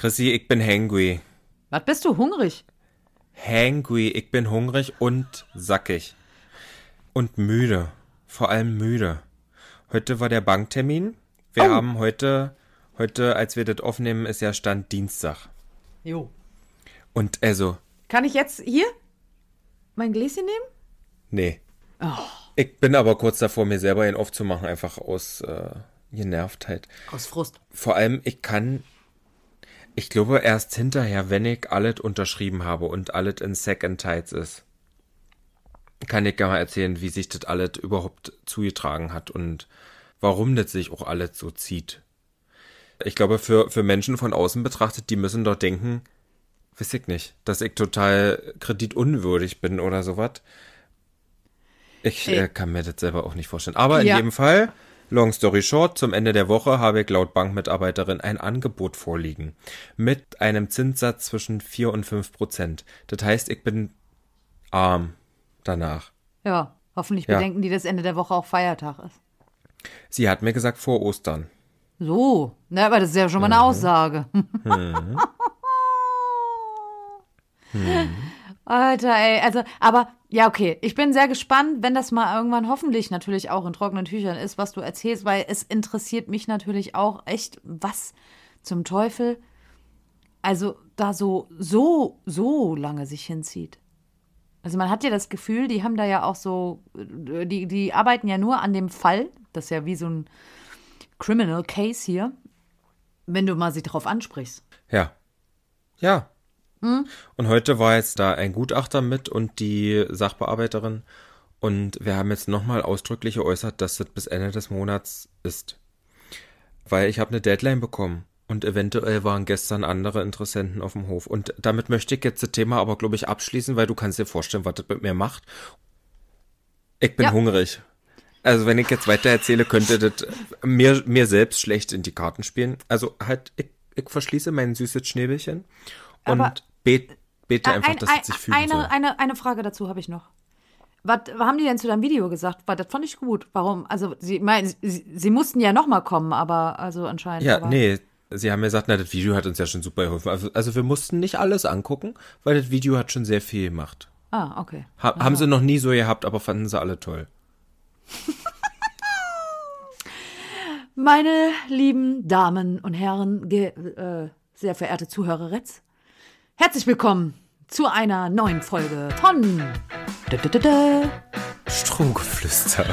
Chrissy, ich bin hangry. Was, bist du hungrig? Hangry, ich bin hungrig und sackig. Und müde. Vor allem müde. Heute war der Banktermin. Wir haben heute, als wir das aufnehmen, ist ja Stand Dienstag. Jo. Und also... Kann ich jetzt hier mein Gläschen nehmen? Nee. Oh. Ich bin aber kurz davor, mir selber einen aufzumachen, einfach aus Genervtheit. Aus Frust. Vor allem, ich glaube erst hinterher, wenn ich alles unterschrieben habe und alles in Second Tides ist, kann ich mal erzählen, wie sich das alles überhaupt zugetragen hat und warum das sich auch alles so zieht. Ich glaube, für Menschen von außen betrachtet, die müssen doch denken, weiß ich nicht, dass ich total kreditunwürdig bin oder sowas. Ich kann mir das selber auch nicht vorstellen. Aber in jedem Fall, long story short, zum Ende der Woche habe ich laut Bankmitarbeiterin ein Angebot vorliegen. Mit einem Zinssatz zwischen 4 und 5%. Das heißt, ich bin arm danach. Ja, hoffentlich bedenken die, dass Ende der Woche auch Feiertag ist. Sie hat mir gesagt, vor Ostern. So, na, aber das ist ja schon mal eine Aussage. Alter, ey, also, aber, ja, okay, ich bin sehr gespannt, wenn das mal irgendwann hoffentlich natürlich auch in trockenen Tüchern ist, was du erzählst, weil es interessiert mich natürlich auch echt, was zum Teufel, also da so lange sich hinzieht. Also man hat ja das Gefühl, die haben da ja auch so, die arbeiten ja nur an dem Fall, das ist ja wie so ein Criminal Case hier, wenn du mal sie drauf ansprichst. Ja. Ja. Und heute war jetzt da ein Gutachter mit und die Sachbearbeiterin. Und wir haben jetzt nochmal ausdrücklich geäußert, dass das bis Ende des Monats ist. Weil ich habe eine Deadline bekommen. Und eventuell waren gestern andere Interessenten auf dem Hof. Und damit möchte ich jetzt das Thema aber, glaube ich, abschließen, weil du kannst dir vorstellen, was das mit mir macht. Ich bin hungrig. Also wenn ich jetzt weiter erzähle, könnte das mir selbst schlecht in die Karten spielen. Also halt, ich verschließe mein süßes Schnäbelchen und bete einfach, dass es sich fügen soll. Eine Frage dazu habe ich noch. Was haben die denn zu deinem Video gesagt? Weil das fand ich gut. Warum? Also sie mussten ja nochmal kommen, aber also anscheinend. Ja, nee, sie haben mir gesagt, das Video hat uns ja schon super geholfen. Also wir mussten nicht alles angucken, weil das Video hat schon sehr viel gemacht. Ah, okay. Haben sie noch nie so gehabt, aber fanden sie alle toll. Meine lieben Damen und Herren, sehr verehrte Zuhöreretz, herzlich willkommen zu einer neuen Folge von Strohgeflüster.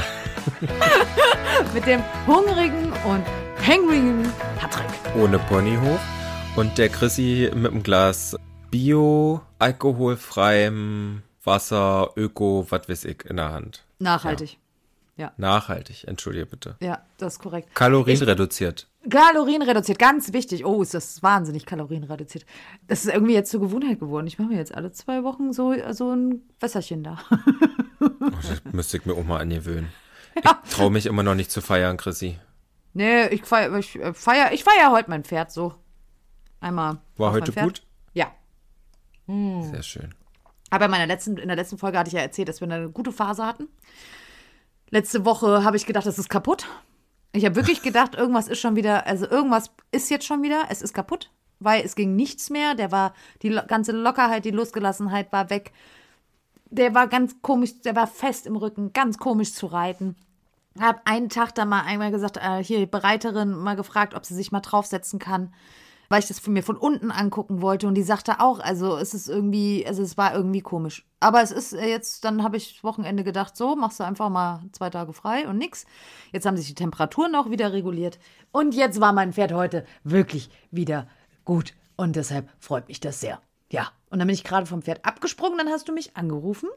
mit dem hungrigen und hangrigen Patrick. Ohne Ponyhof. Und der Chrissy mit einem Glas Bio, alkoholfreiem Wasser, Öko, was weiß ich, in der Hand. Nachhaltig. Ja. Nachhaltig, entschuldige bitte. Ja, das ist korrekt. Kalorienreduziert. Kalorienreduziert, ganz wichtig. Oh, ist das wahnsinnig kalorienreduziert. Das ist irgendwie jetzt zur Gewohnheit geworden. Ich mache mir jetzt alle 2 Wochen so ein Wässerchen da. Oh, das müsste ich mir auch mal angewöhnen. Ja. Ich traue mich immer noch nicht zu feiern, Chrissy. Nee, ich feier heute mein Pferd so. Einmal. War heute gut? Ja. Sehr schön. Aber in der letzten Folge hatte ich ja erzählt, dass wir eine gute Phase hatten. Letzte Woche habe ich gedacht, das ist kaputt. Ich habe wirklich gedacht, irgendwas ist jetzt schon wieder, es ist kaputt, weil es ging nichts mehr. Die ganze Lockerheit, die Losgelassenheit war weg. Der war ganz komisch, der war fest im Rücken, ganz komisch zu reiten. Habe einen Tag dann mal einmal gesagt, hier Bereiterin mal gefragt, ob sie sich mal draufsetzen kann, weil ich das mir von unten angucken wollte. Und die sagte auch, es war irgendwie komisch. Aber es ist jetzt, dann habe ich Wochenende gedacht, so, machst du einfach mal 2 Tage frei und nix. Jetzt haben sich die Temperaturen auch wieder reguliert. Und jetzt war mein Pferd heute wirklich wieder gut. Und deshalb freut mich das sehr. Ja, und dann bin ich gerade vom Pferd abgesprungen. Dann hast du mich angerufen,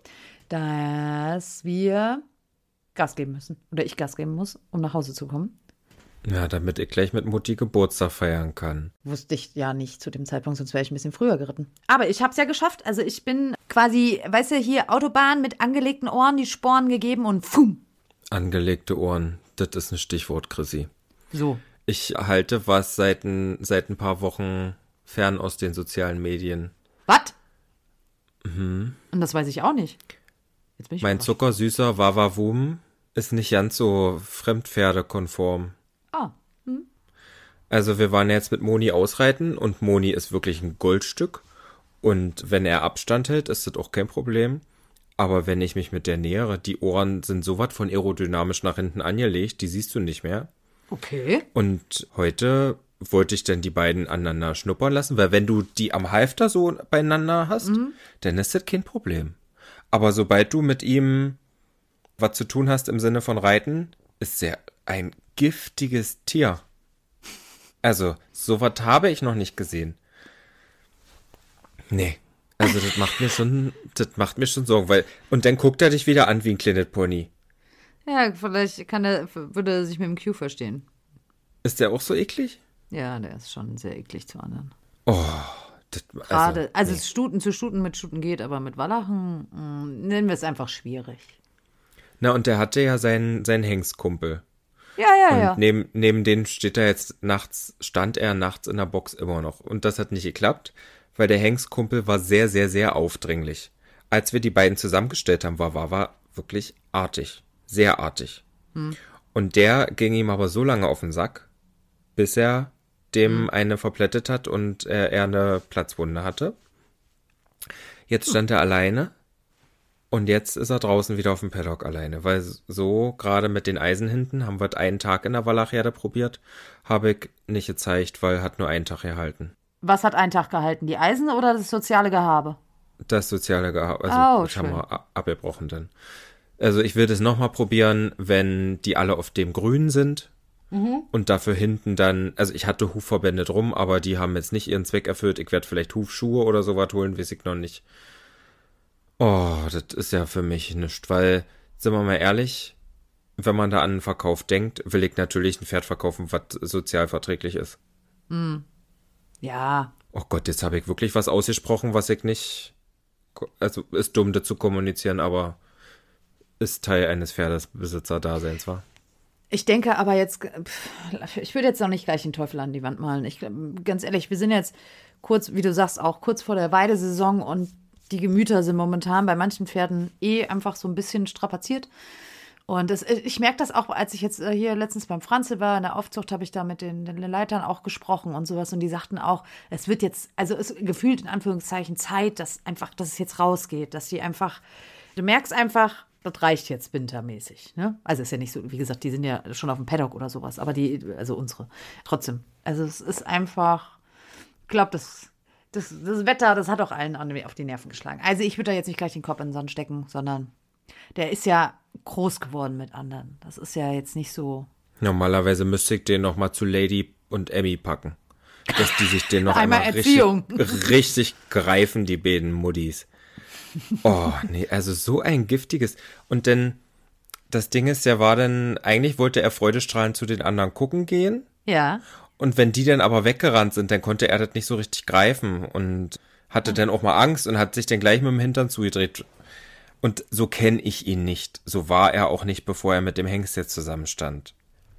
dass wir Gas geben müssen. Oder ich Gas geben muss, um nach Hause zu kommen. Ja, damit ich gleich mit Mutti Geburtstag feiern kann. Wusste ich ja nicht zu dem Zeitpunkt, sonst wäre ich ein bisschen früher geritten. Aber ich habe es ja geschafft. Also ich bin quasi, weißt du, hier Autobahn mit angelegten Ohren, die Sporen gegeben und fum. Angelegte Ohren, das ist ein Stichwort, Chrissy. So. Ich halte was seit ein paar Wochen fern aus den sozialen Medien. Was? Und das weiß ich auch nicht. Jetzt bin ich mein zuckersüßer Wawawum ist nicht ganz so fremdpferdekonform. Ah. Also wir waren jetzt mit Moni ausreiten und Moni ist wirklich ein Goldstück. Und wenn er Abstand hält, ist das auch kein Problem. Aber wenn ich mich mit der nähere, die Ohren sind so was von aerodynamisch nach hinten angelegt, die siehst du nicht mehr. Okay. Und heute wollte ich dann die beiden aneinander schnuppern lassen, weil wenn du die am Halfter so beieinander hast, dann ist das kein Problem. Aber sobald du mit ihm was zu tun hast im Sinne von Reiten, ist er ein giftiges Tier. Also, sowas habe ich noch nicht gesehen. Nee. Also, das macht mir schon Sorgen, weil, und dann guckt er dich wieder an wie ein kleines Pony. Ja, vielleicht würde er sich mit dem Q verstehen. Ist der auch so eklig? Ja, der ist schon sehr eklig zu anderen. Oh, Gerade, also nee. Stuten mit Stuten geht, aber mit Wallachen nennen wir es einfach schwierig. Na, und der hatte ja seinen Hengstkumpel. Ja. Und neben denen stand er nachts in der Box immer noch. Und das hat nicht geklappt, weil der Hengstkumpel war sehr, sehr, sehr aufdringlich. Als wir die beiden zusammengestellt haben, war Wawa wirklich artig. Sehr artig. Und der ging ihm aber so lange auf den Sack, bis er dem eine verplättet hat und er eine Platzwunde hatte. Jetzt stand er alleine. Und jetzt ist er draußen wieder auf dem Paddock alleine, weil so gerade mit den Eisen hinten haben wir einen Tag in der Wallachherde probiert, habe ich nicht gezeigt, weil hat nur einen Tag gehalten. Was hat einen Tag gehalten? Die Eisen oder das soziale Gehabe? Das soziale Gehabe, also das haben wir abgebrochen dann. Also ich will das nochmal probieren, wenn die alle auf dem Grün sind und dafür hinten dann, also ich hatte Hufverbände drum, aber die haben jetzt nicht ihren Zweck erfüllt. Ich werde vielleicht Hufschuhe oder sowas holen, weiß ich noch nicht. Oh, das ist ja für mich nichts, weil, sind wir mal ehrlich, wenn man da an den Verkauf denkt, will ich natürlich ein Pferd verkaufen, was sozialverträglich ist. Ja. Oh Gott, jetzt habe ich wirklich was ausgesprochen, was ich nicht, also ist dumm, das zu kommunizieren, aber ist Teil eines Pferdebesitzer-Daseins, war. Ich denke aber jetzt, ich würde jetzt noch nicht gleich den Teufel an die Wand malen. Ganz ehrlich, wir sind jetzt kurz, wie du sagst, auch kurz vor der Weidesaison und die Gemüter sind momentan bei manchen Pferden einfach so ein bisschen strapaziert. Und ich merke das auch, als ich jetzt hier letztens beim Franzl war, in der Aufzucht, habe ich da mit den Leitern auch gesprochen und sowas. Und die sagten auch, es wird jetzt, also es gefühlt in Anführungszeichen Zeit, dass es jetzt rausgeht, dass die einfach, du merkst einfach, das reicht jetzt wintermäßig. Ne? Also ist ja nicht so, wie gesagt, die sind ja schon auf dem Paddock oder sowas, aber also unsere, trotzdem. Also es ist einfach, ich glaube, das Wetter, das hat auch allen auf die Nerven geschlagen. Also ich würde da jetzt nicht gleich den Kopf in den Sand stecken, sondern der ist ja groß geworden mit anderen. Das ist ja jetzt nicht so. Normalerweise müsste ich den noch mal zu Lady und Emmy packen. Dass die sich den noch einmal richtig greifen, die beiden Muddis. Oh, nee, also so ein giftiges. Und dann, das Ding ist, eigentlich wollte er freudestrahlend zu den anderen gucken gehen. Ja. Und wenn die dann aber weggerannt sind, dann konnte er das nicht so richtig greifen und hatte dann auch mal Angst und hat sich dann gleich mit dem Hintern zugedreht. Und so kenne ich ihn nicht. So war er auch nicht, bevor er mit dem Hengst jetzt zusammenstand.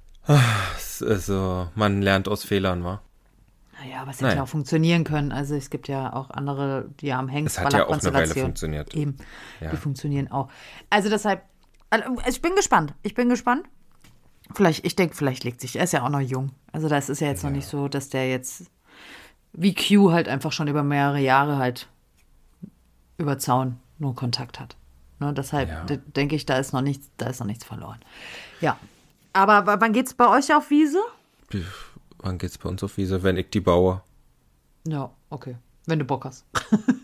Also, man lernt aus Fehlern, wa? Naja, aber es hätte ja auch funktionieren können. Also es gibt ja auch andere, die haben Hengst. Es hat ja auch eine Weile funktioniert. Eben, ja. Die funktionieren auch. Also deshalb, ich bin gespannt. Vielleicht legt sich, er ist ja auch noch jung. Also das ist ja jetzt noch nicht so, dass der jetzt wie Q halt einfach schon über mehrere Jahre halt über Zaun nur Kontakt hat. Ne, deshalb denke ich, da ist noch nichts verloren. Ja. Aber wann geht's bei euch auf Wiese? Wann geht's bei uns auf Wiese? Wenn ich die baue. Ja, okay. Wenn du Bock hast.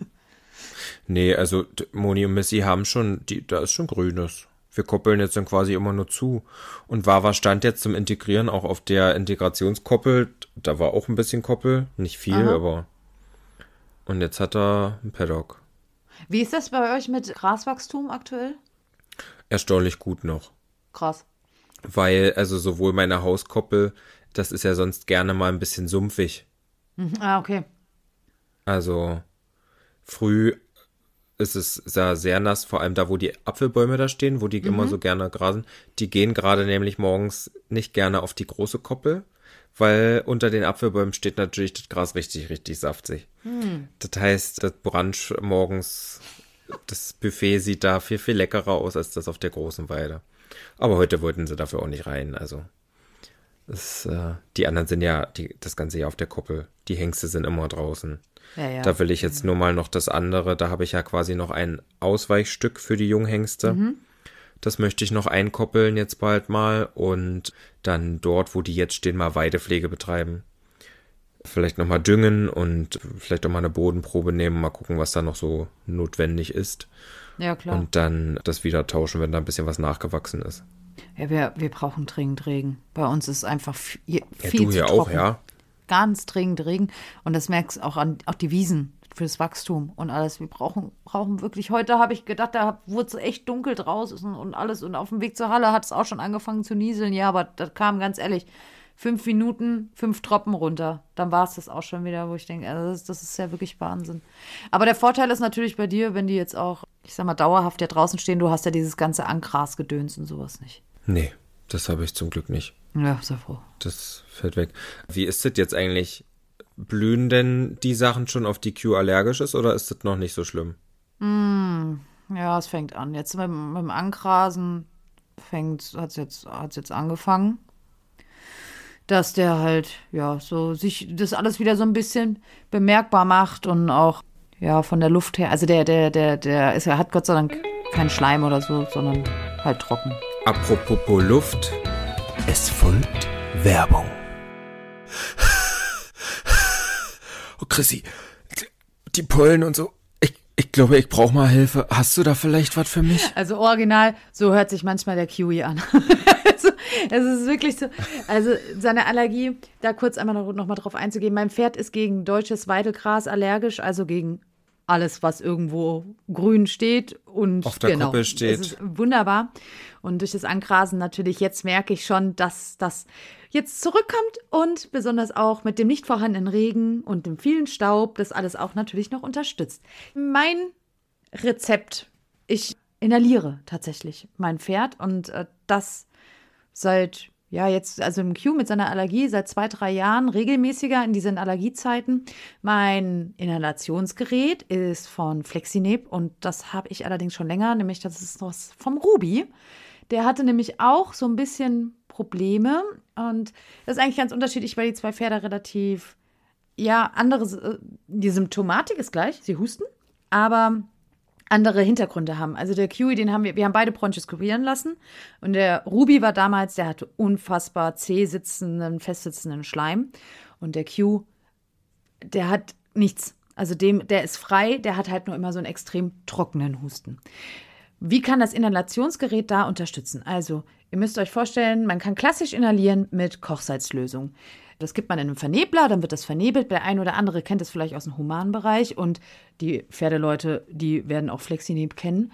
Nee, also Moni und Missy haben schon, da ist schon Grünes. Wir koppeln jetzt dann quasi immer nur zu. Und Wawa stand jetzt zum Integrieren auch auf der Integrationskoppel. Da war auch ein bisschen Koppel. Nicht viel, aber. Und jetzt hat er ein Paddock. Wie ist das bei euch mit Graswachstum aktuell? Erstaunlich gut noch. Krass. Weil, also sowohl meine Hauskoppel, das ist ja sonst gerne mal ein bisschen sumpfig. Okay. Also früh ist es sehr nass, vor allem da, wo die Apfelbäume da stehen, wo die immer so gerne grasen. Die gehen gerade nämlich morgens nicht gerne auf die große Koppel, weil unter den Apfelbäumen steht natürlich das Gras richtig, richtig saftig. Das heißt, das Brunch morgens, das Buffet sieht da viel, viel leckerer aus als das auf der großen Weide. Aber heute wollten sie dafür auch nicht rein, also Die anderen sind ja das ganze Jahr auf der Koppel. Die Hengste sind immer draußen. Ja. Da will ich jetzt nur mal noch das andere. Da habe ich ja quasi noch ein Ausweichstück für die Junghengste. Das möchte ich noch einkoppeln jetzt bald mal. Und dann dort, wo die jetzt stehen, mal Weidepflege betreiben. Vielleicht nochmal düngen und vielleicht auch mal eine Bodenprobe nehmen. Mal gucken, was da noch so notwendig ist. Ja, klar. Und dann das wieder tauschen, wenn da ein bisschen was nachgewachsen ist. Ja, wir brauchen dringend Regen. Bei uns ist einfach viel Ja, zu du hier trocken. auch, ja. Ganz dringend Regen. Und das merkst du auch die Wiesen fürs Wachstum und alles. Wir brauchen wirklich. Heute habe ich gedacht, da wurde es echt dunkel draußen und alles. Und auf dem Weg zur Halle hat es auch schon angefangen zu nieseln. Ja, aber das kam ganz ehrlich 5 Minuten, 5 Tropfen runter. Dann war es das auch schon wieder, wo ich denke, also das ist ja wirklich Wahnsinn. Aber der Vorteil ist natürlich bei dir, wenn die jetzt auch, ich sag mal, dauerhaft ja draußen stehen, du hast ja dieses ganze Angrasgedöns und sowas nicht. Nee, das habe ich zum Glück nicht. Ja, sehr froh. Das fällt weg. Wie ist das jetzt eigentlich? Blühen denn die Sachen schon, auf die Q allergisch ist, oder ist das noch nicht so schlimm? Ja, es fängt an. Jetzt mit dem Angrasen hat es jetzt angefangen, dass der halt, ja, so sich das alles wieder so ein bisschen bemerkbar macht und auch, ja, von der Luft her. Also der hat Gott sei Dank keinen Schleim oder so, sondern halt trocken. Apropos Luft. Es folgt Werbung. Oh, Chrissy, die Pollen und so. Ich glaube, ich brauche mal Hilfe. Hast du da vielleicht was für mich? Also original, so hört sich manchmal der Kiwi an. Also, es ist wirklich so. Also seine Allergie, da kurz einmal noch mal drauf einzugehen. Mein Pferd ist gegen deutsches Weidelgras allergisch, also gegen alles, was irgendwo grün steht und auf der Koppel steht. Es ist wunderbar. Und durch das Angrasen natürlich, jetzt merke ich schon, dass das jetzt zurückkommt und besonders auch mit dem nicht vorhandenen Regen und dem vielen Staub, das alles auch natürlich noch unterstützt. Mein Rezept, ich inhaliere tatsächlich mein Pferd und das seit, ja, jetzt, also im Q mit seiner Allergie seit 2-3 Jahren regelmäßiger in diesen Allergiezeiten. Mein Inhalationsgerät ist von Flexineb und das habe ich allerdings schon länger, nämlich das ist noch vom Ruby. Der hatte nämlich auch so ein bisschen Probleme und das ist eigentlich ganz unterschiedlich, weil die 2 Pferde relativ, ja, die Symptomatik ist gleich, sie husten, aber andere Hintergründe haben. Also der Kiwi, wir haben beide Bronchis kurieren lassen und der Ruby war damals, der hatte unfassbar festsitzenden Schleim und der Q, der hat nichts. Also der ist frei, der hat halt nur immer so einen extrem trockenen Husten. Wie kann das Inhalationsgerät da unterstützen? Also, ihr müsst euch vorstellen, man kann klassisch inhalieren mit Kochsalzlösung. Das gibt man in einem Vernebler, dann wird das vernebelt. Der ein oder andere kennt es vielleicht aus dem humanen Bereich und die Pferdeleute, die werden auch Flexineb kennen.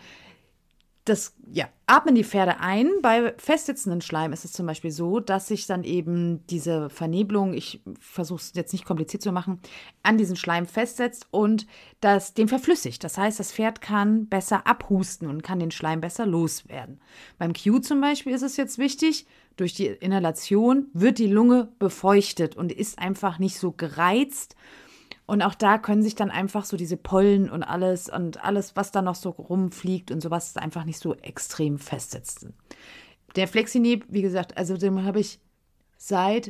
Atmen die Pferde ein. Bei festsitzenden Schleim ist es zum Beispiel so, dass sich dann eben diese Vernebelung, ich versuche es jetzt nicht kompliziert zu machen, an diesen Schleim festsetzt und den verflüssigt. Das heißt, das Pferd kann besser abhusten und kann den Schleim besser loswerden. Beim Q zum Beispiel ist es jetzt wichtig, durch die Inhalation wird die Lunge befeuchtet und ist einfach nicht so gereizt. Und auch da können sich dann einfach so diese Pollen und alles, was da noch so rumfliegt und sowas einfach nicht so extrem festsetzen. Der Flexineb, wie gesagt, also den habe ich seit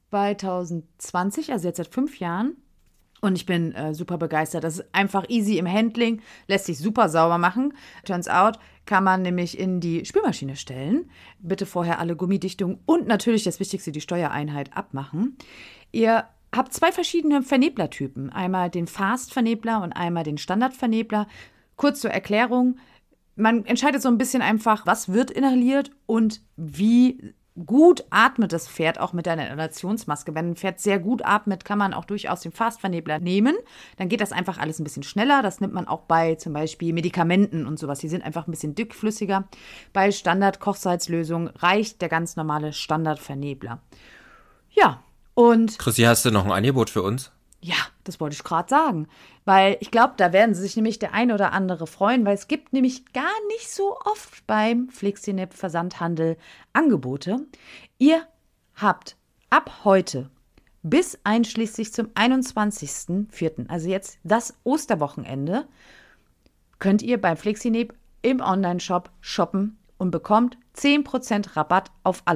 2020, also jetzt seit 5 Jahren. Und ich bin super begeistert. Das ist einfach easy im Handling, lässt sich super sauber machen. Turns out, kann man nämlich in die Spülmaschine stellen. Bitte vorher alle Gummidichtungen und natürlich das Wichtigste, die Steuereinheit abmachen. Ihr habt 2 verschiedene Verneblertypen. Einmal den Fast-Vernebler und einmal den Standard-Vernebler. Kurz zur Erklärung. Man entscheidet so ein bisschen einfach, was wird inhaliert und wie gut atmet das Pferd auch mit einer Inhalationsmaske. Wenn ein Pferd sehr gut atmet, kann man auch durchaus den Fast-Vernebler nehmen. Dann geht das einfach alles ein bisschen schneller. Das nimmt man auch bei zum Beispiel Medikamenten und sowas. Die sind einfach ein bisschen dickflüssiger. Bei Standard-Kochsalzlösung reicht der ganz normale Standard-Vernebler. Ja, und Chrissy, hast du noch ein Angebot für uns? ja, das wollte ich gerade sagen. Weil ich glaube, da werden sich nämlich der ein oder andere freuen, weil es gibt nämlich gar nicht so oft beim Flexineb Versandhandel Angebote. Ihr habt ab heute bis einschließlich zum 21.04., also jetzt das Osterwochenende, könnt ihr beim Flexineb im Onlineshop shoppen und bekommt 10% Rabatt auf alles.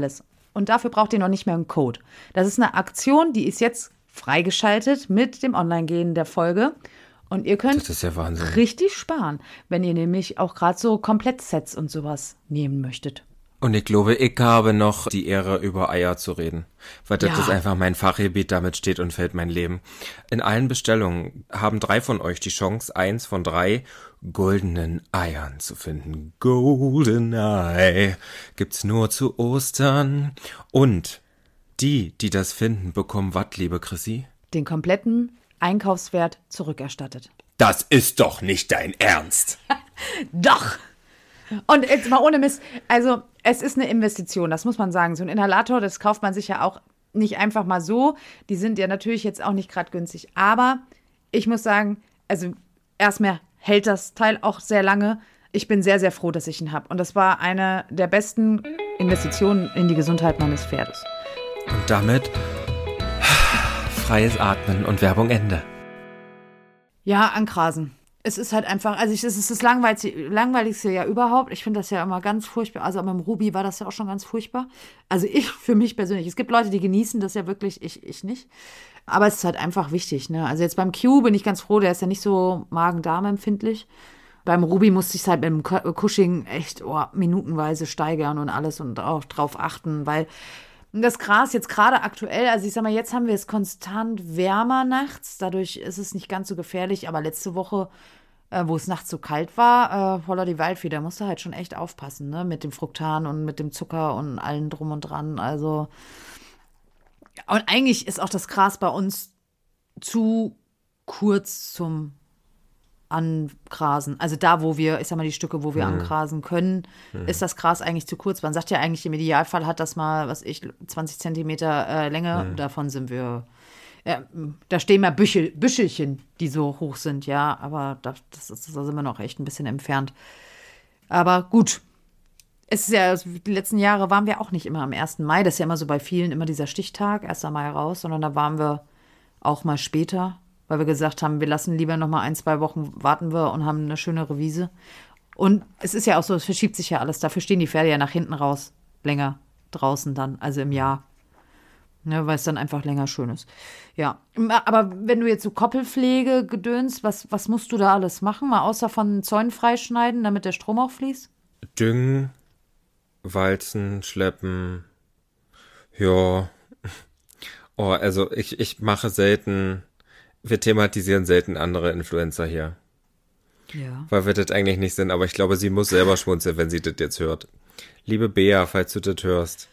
und dafür braucht ihr noch nicht mehr einen Code. Das ist eine Aktion, die ist jetzt freigeschaltet mit dem Online-Gehen der Folge. Und ihr könnt Das ist ja Wahnsinn. richtig sparen, wenn ihr nämlich auch gerade so Komplettsets und sowas nehmen möchtet. Und ich glaube, ich habe noch die Ehre, über Eier zu reden. Weil das Ja. ist einfach mein Fachgebiet, damit steht und fällt mein Leben. In allen Bestellungen haben 3 von euch die Chance, 1 von 3 goldenen Eiern zu finden. Golden Eye gibt's nur zu Ostern. Und die das finden, bekommen was, liebe Chrissy? Den kompletten Einkaufswert zurückerstattet. Das ist doch nicht dein Ernst. Doch! Und jetzt mal ohne Mist, also es ist eine Investition, das muss man sagen. So ein Inhalator, das kauft man sich ja auch nicht einfach mal so. Die sind ja natürlich jetzt auch nicht gerade günstig. Aber ich muss sagen, also erstmal hält das Teil auch sehr lange. Ich bin sehr, sehr froh, dass ich ihn habe. Und das war eine der besten Investitionen in die Gesundheit meines Pferdes. Und damit freies Atmen und Werbung Ende. Ja, angrasen. Es ist halt einfach, also es ist das Langweiligste ja überhaupt. Ich finde das ja immer ganz furchtbar. Also mit dem Ruby war das ja auch schon ganz furchtbar. Also für mich persönlich. Es gibt Leute, die genießen das ja wirklich, ich nicht. Aber es ist halt einfach wichtig, ne? Also jetzt beim Q bin ich ganz froh, der ist ja nicht so Magen-Darm empfindlich. Beim Ruby musste ich es halt mit dem Cushing echt minutenweise steigern und alles und auch drauf achten, weil das Gras jetzt gerade aktuell, also ich sag mal, jetzt haben wir es konstant wärmer nachts, dadurch ist es nicht ganz so gefährlich, aber letzte Woche, wo es nachts so kalt war, voller die Waldfee, da musst du halt schon echt aufpassen, ne, mit dem Fruktan und mit dem Zucker und allem drum und dran, also und eigentlich ist auch das Gras bei uns zu kurz zum Angrasen. Also da, wo wir, ich sag mal, die Stücke, wo wir angrasen können, ist das Gras eigentlich zu kurz. Man sagt ja eigentlich, im Idealfall hat das mal, 20 Zentimeter Länge. Davon sind wir, da stehen mal Büschelchen, die so hoch sind, ja. Aber da sind wir noch echt ein bisschen entfernt. Aber gut. Es ist ja, die letzten Jahre waren wir auch nicht immer am 1. Mai. Das ist ja immer so bei vielen immer dieser Stichtag, 1. Mai raus, sondern da waren wir auch mal später, weil wir gesagt haben, wir lassen lieber noch mal 1-2 Wochen warten wir und haben eine schöne Reviese. Und es ist ja auch so, es verschiebt sich ja alles. Dafür stehen die Pferde ja nach hinten raus, länger draußen dann, also im Jahr. Ne, weil es dann einfach länger schön ist. Ja, aber wenn du jetzt so Koppelpflege gedönst, was musst du da alles machen? Mal außer von Zäunen freischneiden, damit der Strom auch fließt? Düngen, walzen, schleppen, ja. Oh, also ich mache selten, wir thematisieren selten andere Influencer hier. Ja. Weil wir das eigentlich nicht sind, aber ich glaube, sie muss selber schmunzeln, wenn sie das jetzt hört. Liebe Bea, falls du das hörst,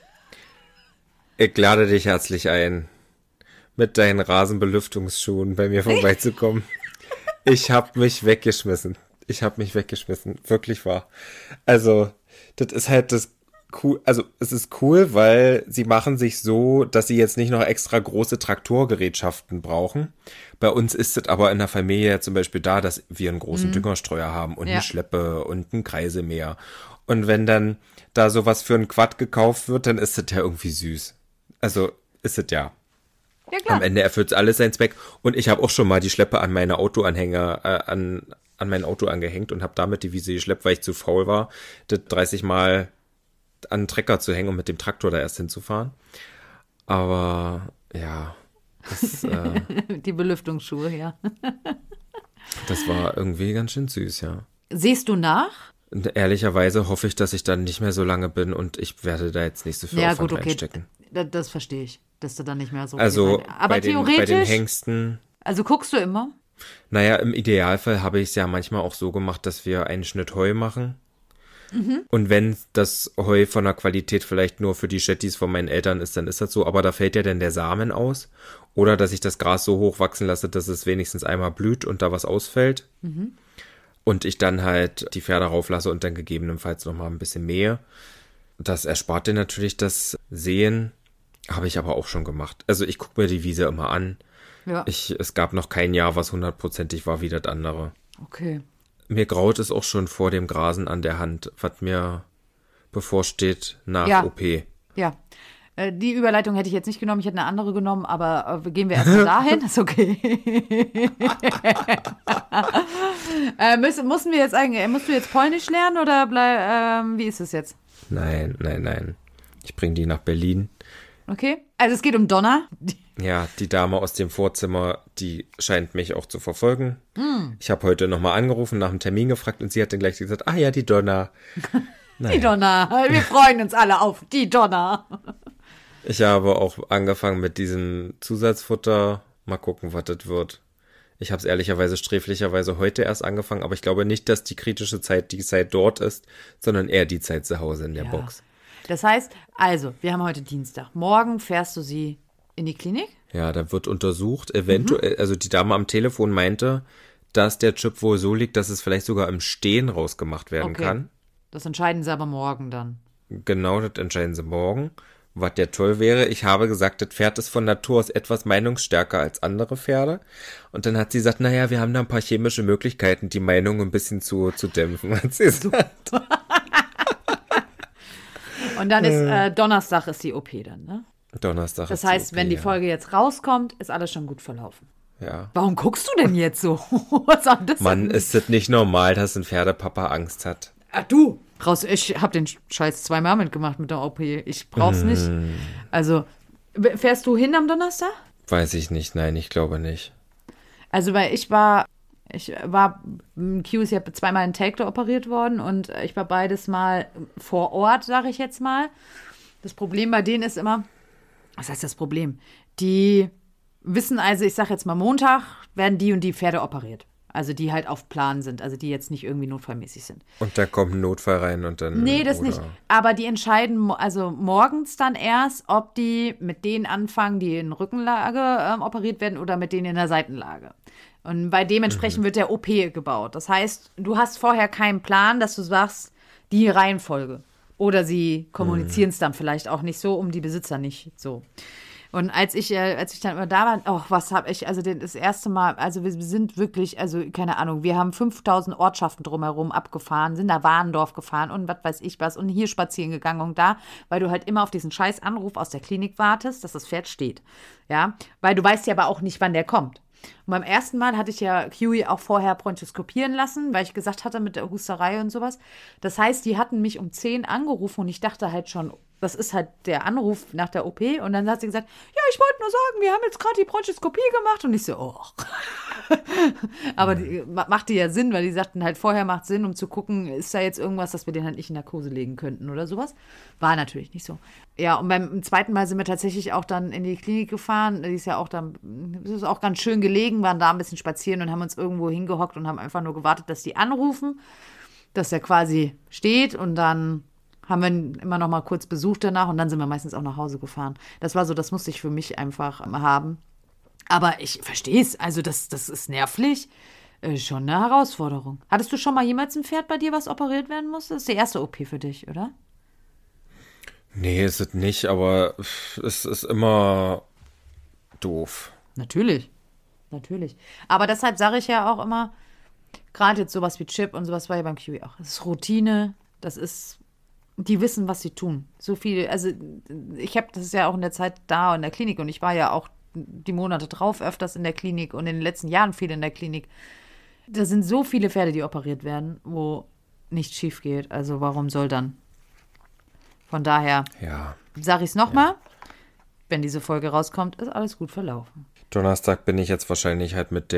ich lade dich herzlich ein, mit deinen Rasenbelüftungsschuhen bei mir vorbeizukommen. Ich hab mich weggeschmissen. Wirklich wahr. Also, das ist halt das cool, also es ist cool, weil sie machen sich so, dass sie jetzt nicht noch extra große Traktorgerätschaften brauchen. Bei uns ist es aber in der Familie ja zum Beispiel da, dass wir einen großen Düngerstreuer haben und eine Schleppe und ein Kreisemäher. Und wenn dann da sowas für einen Quad gekauft wird, dann ist es ja irgendwie süß. Also ist es ja. Ja, klar. Am Ende erfüllt es alles seinen Zweck. Und ich habe auch schon mal die Schleppe an meine Autoanhänger, an mein Auto angehängt und habe damit die Wiese geschleppt, weil ich zu faul war, das 30 Mal an den Trecker zu hängen und mit dem Traktor da erst hinzufahren. Aber ja, Die Belüftungsschuhe, ja. das war irgendwie ganz schön süß, ja. Siehst du nach? Und ehrlicherweise hoffe ich, dass ich dann nicht mehr so lange bin und ich werde da jetzt nicht so viel Ja, Aufwand gut, okay. reinstecken. Das verstehe ich, dass du dann nicht mehr so Also viel aber bei den theoretisch, Hengsten, also guckst du immer? naja, im Idealfall habe ich es ja manchmal auch so gemacht, dass wir einen Schnitt Heu machen. Und wenn das Heu von der Qualität vielleicht nur für die Shetties von meinen Eltern ist, dann ist das so. Aber da fällt ja dann der Samen aus. Oder dass ich das Gras so hoch wachsen lasse, dass es wenigstens einmal blüht und da was ausfällt. Und ich dann halt die Pferde rauflasse und dann gegebenenfalls nochmal ein bisschen mähe. Das erspart dir natürlich das Sehen. Habe ich aber auch schon gemacht. Also ich gucke mir die Wiese immer an. Ja. Es gab noch kein Jahr, was 100%ig war wie das andere. Okay. Mir graut es auch schon vor dem Grasen an der Hand, was mir bevorsteht nach Ja. OP. Ja. Die Überleitung hätte ich jetzt nicht genommen, ich hätte eine andere genommen, aber gehen wir erstmal dahin, ist okay. Musst du jetzt Polnisch lernen oder wie ist es jetzt? Nein. Ich bringe die nach Berlin. Okay, also es geht um Donna. Ja, die Dame aus dem Vorzimmer, die scheint mich auch zu verfolgen. Ich habe heute nochmal angerufen, nach dem Termin gefragt und sie hat dann gleich gesagt, ja, die Donna. Die Donna, wir freuen uns alle auf die Donna. Ich habe auch angefangen mit diesem Zusatzfutter. Mal gucken, was das wird. Ich habe es ehrlicherweise sträflicherweise heute erst angefangen, aber ich glaube nicht, dass die kritische Zeit die Zeit dort ist, sondern eher die Zeit zu Hause in der Box. Das heißt, also, wir haben heute Dienstag. Morgen fährst du sie in die Klinik? Ja, da wird untersucht. Eventuell, also die Dame am Telefon meinte, dass der Chip wohl so liegt, dass es vielleicht sogar im Stehen rausgemacht werden kann. Das entscheiden sie aber morgen dann. Genau, das entscheiden sie morgen. Was ja toll wäre, ich habe gesagt, das Pferd ist von Natur aus etwas meinungsstärker als andere Pferde. Und dann hat sie gesagt, naja, wir haben da ein paar chemische Möglichkeiten, die Meinung ein bisschen zu dämpfen, hat sie gesagt. Und dann ist Donnerstag ist die OP dann, ne? Donnerstag. Das heißt, wenn die Folge jetzt rauskommt, ist alles schon gut verlaufen. Ja. Warum guckst du denn jetzt so? Was soll das Mann, denn? ist das nicht normal, dass ein Pferdepapa Angst hat? Ach du, ich hab den Scheiß 2-mal mitgemacht mit der OP. Ich brauch's nicht. Also, fährst du hin am Donnerstag? Weiß ich nicht, nein, ich glaube nicht. Also, weil Q ist ja 2-mal in Take operiert worden und ich war beides mal vor Ort, sage ich jetzt mal. Das Problem bei denen ist immer, was heißt das Problem? Die wissen also, ich sage jetzt mal Montag, werden die und die Pferde operiert. Also die halt auf Plan sind, also die jetzt nicht irgendwie notfallmäßig sind. Und da kommt ein Notfall rein und dann... Nee, das nicht. Aber die entscheiden also morgens dann erst, ob die mit denen anfangen, die in Rückenlage operiert werden oder mit denen in der Seitenlage. Und bei dementsprechend wird der OP gebaut. Das heißt, du hast vorher keinen Plan, dass du sagst, die Reihenfolge. Oder sie kommunizieren es dann vielleicht auch nicht so, um die Besitzer nicht so. Und als ich dann immer da war, was habe ich, also das erste Mal, also wir sind wirklich, also keine Ahnung, wir haben 5000 Ortschaften drumherum abgefahren, sind nach Warendorf gefahren und was weiß ich was und hier spazieren gegangen und da, weil du halt immer auf diesen scheiß Anruf aus der Klinik wartest, dass das Pferd steht. Ja, weil du weißt ja aber auch nicht, wann der kommt. Und beim ersten Mal hatte ich ja Kiwi auch vorher bronchoskopieren lassen, weil ich gesagt hatte mit der Husterei und sowas. Das heißt, die hatten mich um 10 angerufen und ich dachte halt schon, das ist halt der Anruf nach der OP. Und dann hat sie gesagt, ja, ich wollte nur sagen, wir haben jetzt gerade die Bronchoskopie gemacht. Und ich so, Aber machte ja Sinn, weil die sagten halt, vorher macht Sinn, um zu gucken, ist da jetzt irgendwas, dass wir den halt nicht in Narkose legen könnten oder sowas. War natürlich nicht so. Ja, und beim zweiten Mal sind wir tatsächlich auch dann in die Klinik gefahren. Die ist ja auch dann, das ist auch ganz schön gelegen, waren da ein bisschen spazieren und haben uns irgendwo hingehockt und haben einfach nur gewartet, dass die anrufen, dass der quasi steht und dann haben wir immer noch mal kurz besucht danach und dann sind wir meistens auch nach Hause gefahren. Das war so, das musste ich für mich einfach haben. Aber ich verstehe es, also das ist nervlich. Schon eine Herausforderung. Hattest du schon mal jemals ein Pferd bei dir, was operiert werden musste? Das ist die erste OP für dich, oder? Nee, ist es nicht, aber es ist immer doof. Natürlich. Aber deshalb sage ich ja auch immer, gerade jetzt sowas wie Chip und sowas war ja beim Kiwi auch. Es ist Routine, die wissen, was sie tun. So viel, also das ist ja auch in der Zeit da in der Klinik und ich war ja auch die Monate drauf öfters in der Klinik und in den letzten Jahren viel in der Klinik. Da sind so viele Pferde, die operiert werden, wo nichts schief geht. Also warum soll dann? Von daher sage ich es nochmal, wenn diese Folge rauskommt, ist alles gut verlaufen. Donnerstag bin ich jetzt wahrscheinlich halt mit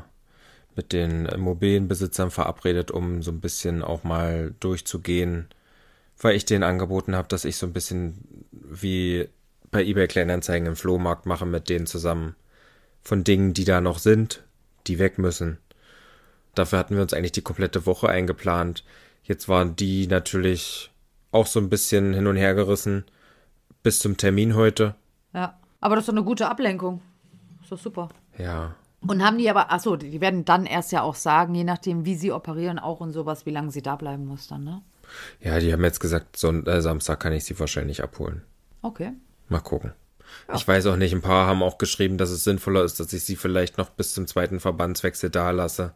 den Immobilienbesitzern verabredet, um so ein bisschen auch mal durchzugehen, weil ich denen angeboten habe, dass ich so ein bisschen wie bei eBay Kleinanzeigen im Flohmarkt mache mit denen zusammen von Dingen, die da noch sind, die weg müssen. Dafür hatten wir uns eigentlich die komplette Woche eingeplant. Jetzt waren die natürlich auch so ein bisschen hin und her gerissen bis zum Termin heute. Ja, aber das ist doch eine gute Ablenkung. Ist doch super. Ja. Und haben die aber, die werden dann erst ja auch sagen, je nachdem, wie sie operieren auch und sowas, wie lange sie da bleiben muss dann, ne? Ja, die haben jetzt gesagt, Samstag kann ich sie wahrscheinlich abholen. Okay. Mal gucken. Ja. Ich weiß auch nicht, ein paar haben auch geschrieben, dass es sinnvoller ist, dass ich sie vielleicht noch bis zum zweiten Verbandswechsel da lasse.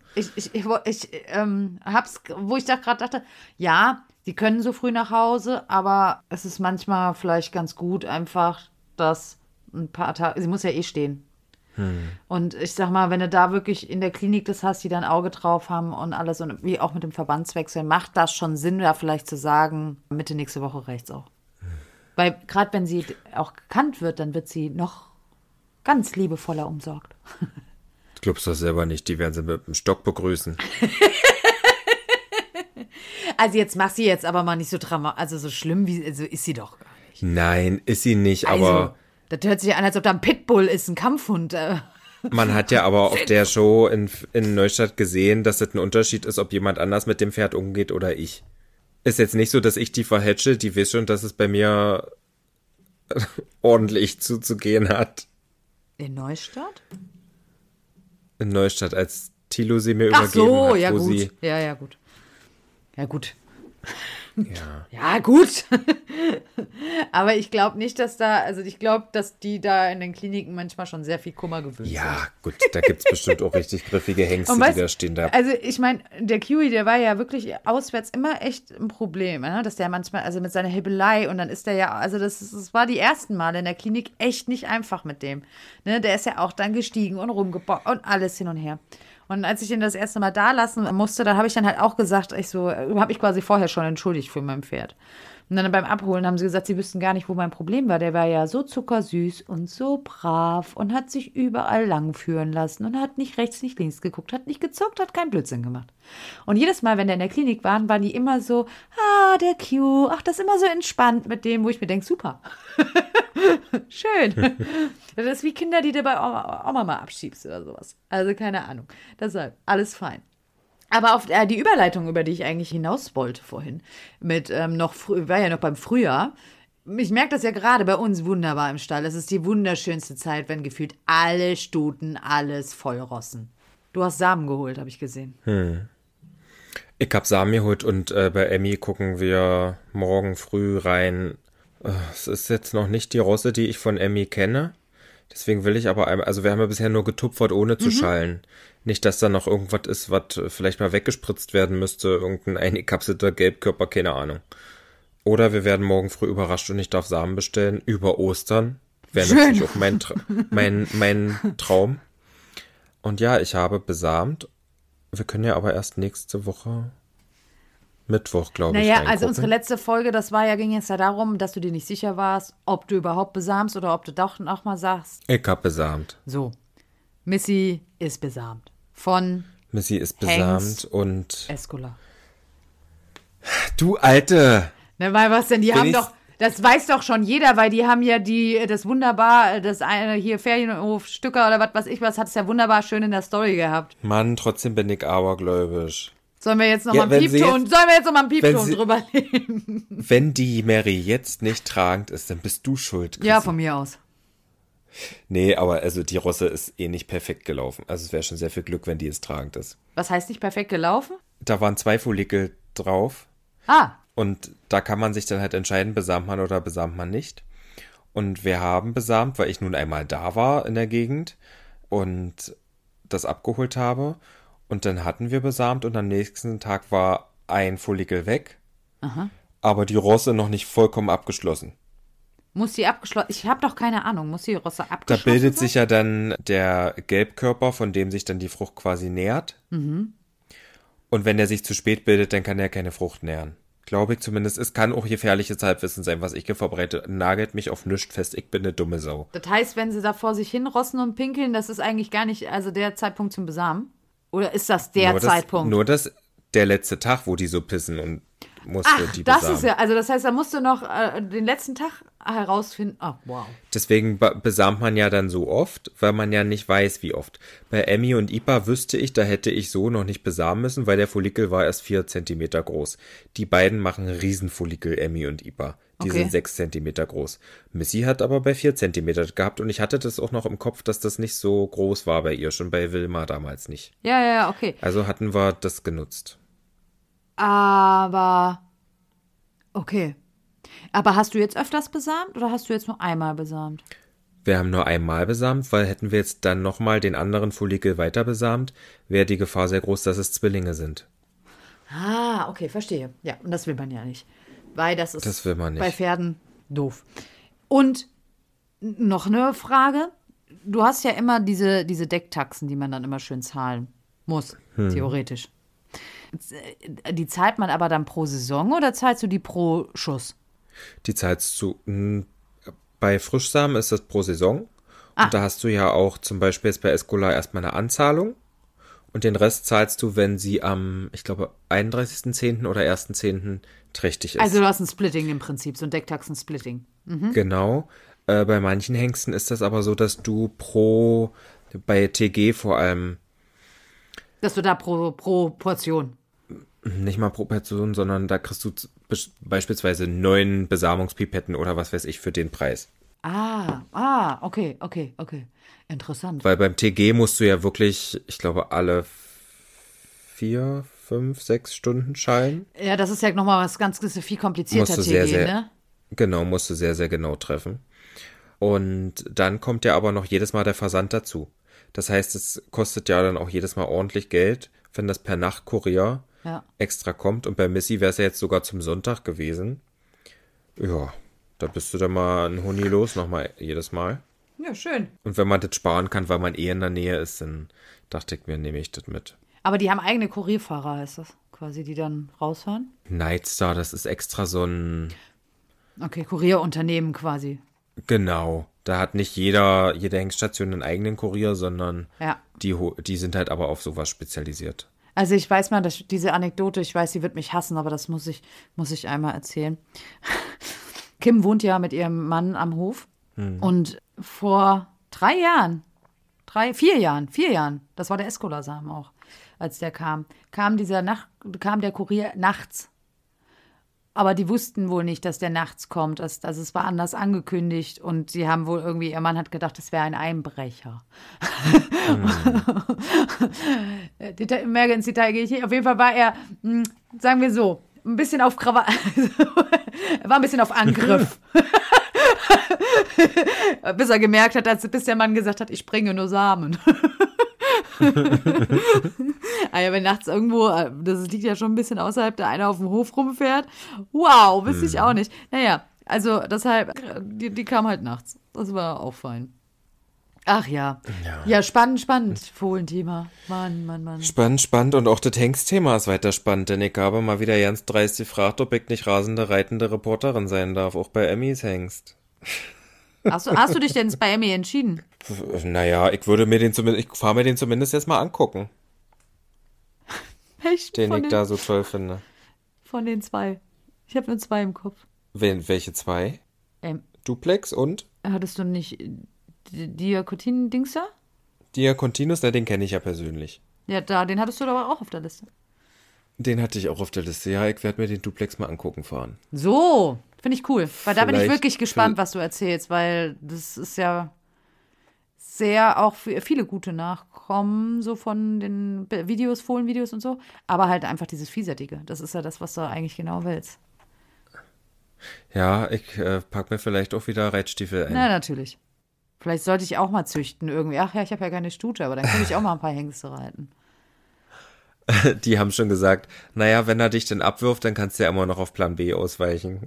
Wo ich da gerade dachte, ja, sie können so früh nach Hause, aber es ist manchmal vielleicht ganz gut einfach, dass ein paar Tage, sie muss ja eh stehen. Und ich sag mal, wenn du da wirklich in der Klinik das hast, die da ein Auge drauf haben und alles und wie auch mit dem Verbandswechsel, macht das schon Sinn, da vielleicht zu sagen, Mitte nächste Woche reicht's auch. Weil gerade wenn sie auch gekannt wird, dann wird sie noch ganz liebevoller umsorgt. Du glaubst doch selber nicht, die werden sie mit dem Stock begrüßen. Also jetzt mach sie jetzt aber mal nicht so dramatisch, also so schlimm wie, also ist sie doch gar nicht. Nein, ist sie nicht, Also, aber das hört sich an, als ob da ein Pitbull ist, ein Kampfhund. man hat ja aber auf der Show in Neustadt gesehen, dass es ein Unterschied ist, ob jemand anders mit dem Pferd umgeht oder ich. Ist jetzt nicht so, dass ich die verhätsche, die weiß schon, dass es bei mir ordentlich zuzugehen hat. In Neustadt? In Neustadt, als Thilo sie mir Ach übergeben so, hat, ja wo gut. sie... Ja, gut. Ja, gut. Ja. Ja, gut. Aber ich glaube nicht, dass ich glaube, dass die da in den Kliniken manchmal schon sehr viel Kummer gewöhnt sind. Ja, gut, da gibt's bestimmt auch richtig griffige Hengste, Und die da stehen. Da. Also ich meine, der Kiwi, der war ja wirklich auswärts immer echt ein Problem, ne? Dass der manchmal, also mit seiner Hebelei und dann ist der ja, also das war die ersten Male in der Klinik echt nicht einfach mit dem. Ne? Der ist ja auch dann gestiegen und rumgebaut und alles hin und her. Und als ich ihn das erste Mal da lassen musste, da habe ich dann halt auch gesagt, habe ich quasi vorher schon entschuldigt für mein Pferd. Und dann beim Abholen haben sie gesagt, sie wüssten gar nicht, wo mein Problem war. Der war ja so zuckersüß und so brav und hat sich überall lang führen lassen und hat nicht rechts, nicht links geguckt, hat nicht gezuckt, hat keinen Blödsinn gemacht. Und jedes Mal, wenn der in der Klinik waren die immer so, der Q, ach, das ist immer so entspannt mit dem, wo ich mir denke, super. Schön. Das ist wie Kinder, die du bei Oma mal abschiebst oder sowas. Also keine Ahnung. Deshalb, alles fein. Aber auf die Überleitung, über die ich eigentlich hinaus wollte vorhin, mit war ja noch beim Frühjahr. Ich merke das ja gerade bei uns wunderbar im Stall. Es ist die wunderschönste Zeit, wenn gefühlt alle Stuten alles vollrossen. Du hast Samen geholt, habe ich gesehen. Ich hab Samen geholt und bei Emmy gucken wir morgen früh rein. Es ist jetzt noch nicht die Rosse, die ich von Emmy kenne. Deswegen will ich aber einmal, also wir haben ja bisher nur getupfert, ohne zu schallen. Nicht, dass da noch irgendwas ist, was vielleicht mal weggespritzt werden müsste, irgendein eingekapselter Gelbkörper, keine Ahnung. Oder wir werden morgen früh überrascht und ich darf Samen bestellen über Ostern. Wäre natürlich auch mein Traum. Und ja, ich habe besamt. Wir können ja aber erst nächste Woche Mittwoch, glaube ich, Naja, also unsere letzte Folge, ging jetzt ja darum, dass du dir nicht sicher warst, ob du überhaupt besamst oder ob du doch noch mal sagst. Ich hab besamt. So, Missy ist besamt. Von Missy ist besamt und... Escola. Du Alte! Ne, weil was denn, die haben doch... Das weiß doch schon jeder, weil die haben ja das eine hier Ferienhof Stücker oder was weiß ich was, hat es ja wunderbar schön in der Story gehabt. Mann, trotzdem bin ich abergläubisch. Sollen wir jetzt noch mal einen Piepton drüber legen? Wenn die Mary jetzt nicht tragend ist, dann bist du schuld, Chrissy. Ja, von mir aus. Nee, aber also die Rosse ist eh nicht perfekt gelaufen. Also es wäre schon sehr viel Glück, wenn die jetzt tragend ist. Was heißt nicht perfekt gelaufen? Da waren 2 Follikel drauf. Und da kann man sich dann halt entscheiden, besamt man oder besamt man nicht. Und wir haben besamt, weil ich nun einmal da war in der Gegend und das abgeholt habe. Und dann hatten wir besamt und am nächsten Tag war ein Follikel weg. Aha. Aber die Rosse noch nicht vollkommen abgeschlossen. Muss die abgeschlossen? Ich habe doch keine Ahnung. Muss die Rosse abgeschlossen Da bildet sein? sich ja dann der Gelbkörper, von dem sich dann die Frucht quasi nährt. Mhm. Und wenn der sich zu spät bildet, dann kann er keine Frucht nähren. Glaube ich zumindest. Es kann auch gefährliches Halbwissen sein, was ich hier verbreite. Nagelt mich auf nichts fest. Ich bin eine dumme Sau. Das heißt, wenn sie da vor sich hin rossen und pinkeln, das ist eigentlich gar nicht der Zeitpunkt zum Besamen? Oder ist das der Zeitpunkt? Nur der letzte Tag, wo die so pissen und musste die das besamen. ist ja, also das heißt, da musst du noch den letzten Tag herausfinden. Oh, wow. Deswegen besamt man ja dann so oft, weil man ja nicht weiß, wie oft. Bei Emmy und Ipa wüsste ich, da hätte ich so noch nicht besamen müssen, weil der Follikel war erst 4 Zentimeter groß. Die beiden machen Riesenfollikel, Emmy und Ipa. Die sind 6 Zentimeter groß. Missy hat aber bei 4 Zentimeter gehabt und ich hatte das auch noch im Kopf, dass das nicht so groß war bei ihr, schon bei Wilma damals nicht. Ja, okay. Also hatten wir das genutzt. Aber, okay. Aber hast du jetzt öfters besamt oder hast du jetzt nur einmal besamt? Wir haben nur einmal besamt, weil hätten wir jetzt dann nochmal den anderen Follikel weiter besamt, wäre die Gefahr sehr groß, dass es Zwillinge sind. Okay, verstehe. Ja, und das will man ja nicht. Weil das will man nicht. Bei Pferden doof. Und noch eine Frage. Du hast ja immer diese Decktaxen, die man dann immer schön zahlen muss, theoretisch. Die zahlt man aber dann pro Saison oder zahlst du die pro Schuss? Die zahlst du, bei Frischsamen ist das pro Saison. Und da hast du ja auch zum Beispiel jetzt bei Escola erstmal eine Anzahlung. Und den Rest zahlst du, wenn sie am, ich glaube, 31.10. oder 1.10. trächtig ist. Also du hast ein Splitting im Prinzip, so ein Decktaxen-Splitting. Genau. Bei manchen Hengsten ist das aber so, dass du bei TG vor allem, Dass du da pro Portion. nicht mal pro Person, sondern da kriegst du beispielsweise 9 Besamungspipetten oder was weiß ich für den Preis. Okay. Interessant. Weil beim TG musst du ja wirklich, ich glaube, alle 4, 5, 6 Stunden schallen. Ja, das ist ja nochmal was ganz viel komplizierter, Musst du TG, ne? Genau, musst du sehr, sehr genau treffen. Und dann kommt ja aber noch jedes Mal der Versand dazu. Das heißt, es kostet ja dann auch jedes Mal ordentlich Geld, wenn das per Nachtkurier extra kommt. Und bei Missy wäre es ja jetzt sogar zum Sonntag gewesen. Ja, da bist du dann mal ein Huni los, nochmal jedes Mal. Ja, schön. Und wenn man das sparen kann, weil man in der Nähe ist, dann dachte ich mir, nehme ich das mit. Aber die haben eigene Kurierfahrer, heißt das quasi, die dann rausfahren? Nightstar, das ist extra so ein... Okay, Kurierunternehmen quasi. Genau, da hat nicht jede Hengststation einen eigenen Kurier, sondern die sind halt aber auf sowas spezialisiert. Also ich weiß mal, dass diese Anekdote, ich weiß, sie wird mich hassen, aber das muss ich einmal erzählen. Kim wohnt ja mit ihrem Mann am Hof und vor 4 Jahren, das war der Escola-Samen auch, als der kam der Kurier nachts. Aber die wussten wohl nicht, dass der nachts kommt. Also es war anders angekündigt und sie haben wohl irgendwie, ihr Mann hat gedacht, das wäre ein Einbrecher. Mehr ins Detail gehe ich nicht. Auf jeden Fall war er, sagen wir so, ein bisschen auf Krawall. Er war ein bisschen auf Angriff. Bis er gemerkt hat, bis der Mann gesagt hat, ich bringe nur Samen. Aber wenn nachts irgendwo, das liegt ja schon ein bisschen außerhalb, da einer auf dem Hof rumfährt. Wow, wüsste ich auch nicht. Naja, also deshalb, die kam halt nachts. Das war auffallend. Ach ja. Ja, spannend. Fohlenthema. Mann. Spannend. Und auch das Hengstthema ist weiter spannend, denn ich habe mal wieder ganz dreist gefragt, ob ich nicht rasende, reitende Reporterin sein darf, auch bei Emmys Hengst. Hast du dich denn bei Emmy entschieden? Naja, ich fahre mir den zumindest jetzt mal angucken. Echt? Den ich da so toll finde. Von den 2. Ich habe nur 2 im Kopf. Welche 2? Duplex und? Hattest du nicht Diakotin-Dings da? Diakontinus, den kenne ich ja persönlich. Ja, den hattest du aber auch auf der Liste. Den hatte ich auch auf der Liste. Ja, ich werde mir den Duplex mal angucken fahren. So, finde ich cool. Weil da bin ich wirklich gespannt, was du erzählst, weil das ist ja sehr auch viele gute Nachkommen, so von den Videos, Fohlenvideos und so. Aber halt einfach dieses Vielseitige. Das ist ja das, was du eigentlich genau willst. Ja, ich pack mir vielleicht auch wieder Reitstiefel ein. Na, natürlich. Vielleicht sollte ich auch mal züchten irgendwie. Ach ja, ich habe ja keine Stute, aber dann kann ich auch mal ein paar Hengste reiten. Die haben schon gesagt, naja, wenn er dich denn abwirft, dann kannst du ja immer noch auf Plan B ausweichen.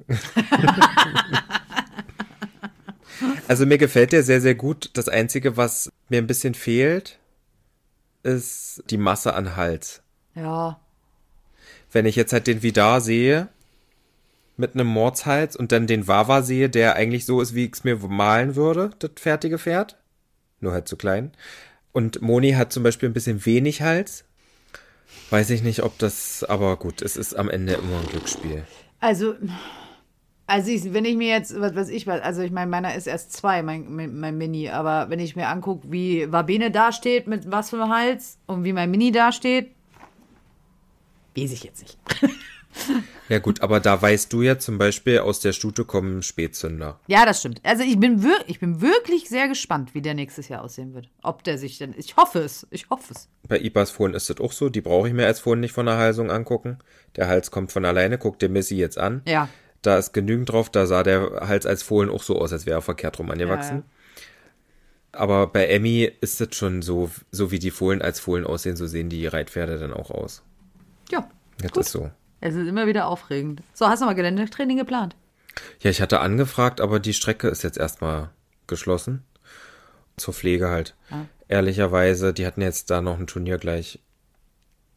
Also mir gefällt der sehr, sehr gut. Das Einzige, was mir ein bisschen fehlt, ist die Masse an Hals. Ja. Wenn ich jetzt halt den Vidar sehe, mit einem Mordshals und dann den Wawa sehe, der eigentlich so ist, wie ich es mir malen würde, das fertige Pferd. Nur halt zu klein. Und Moni hat zum Beispiel ein bisschen wenig Hals. Weiß ich nicht, ob das, aber gut, es ist am Ende immer ein Glücksspiel. Also wenn ich mir jetzt, also ich meine, meiner ist erst 2, mein Mini, aber wenn ich mir angucke, wie Wabene dasteht, mit was für einem Hals und wie mein Mini dasteht, weiß ich jetzt nicht. Ja gut, aber da weißt du ja zum Beispiel, aus der Stute kommen Spätzünder. Ja, das stimmt. Also ich bin wirklich sehr gespannt, wie der nächstes Jahr aussehen wird. Ob der sich denn, ich hoffe es. Bei Ipas Fohlen ist das auch so, die brauche ich mir als Fohlen nicht von der Halsung angucken. Der Hals kommt von alleine, guck dir Missy jetzt an. Ja. Da ist genügend drauf, da sah der Hals als Fohlen auch so aus, als wäre er verkehrt rum angewachsen. Ja. Aber bei Emmy ist das schon so wie die Fohlen als Fohlen aussehen, so sehen die Reitpferde dann auch aus. Ja, das gut. ist so. Es ist immer wieder aufregend. So, hast du mal Geländetraining geplant? Ja, ich hatte angefragt, aber die Strecke ist jetzt erstmal geschlossen. Zur Pflege halt. Ah. Ehrlicherweise, die hatten jetzt da noch ein Turnier gleich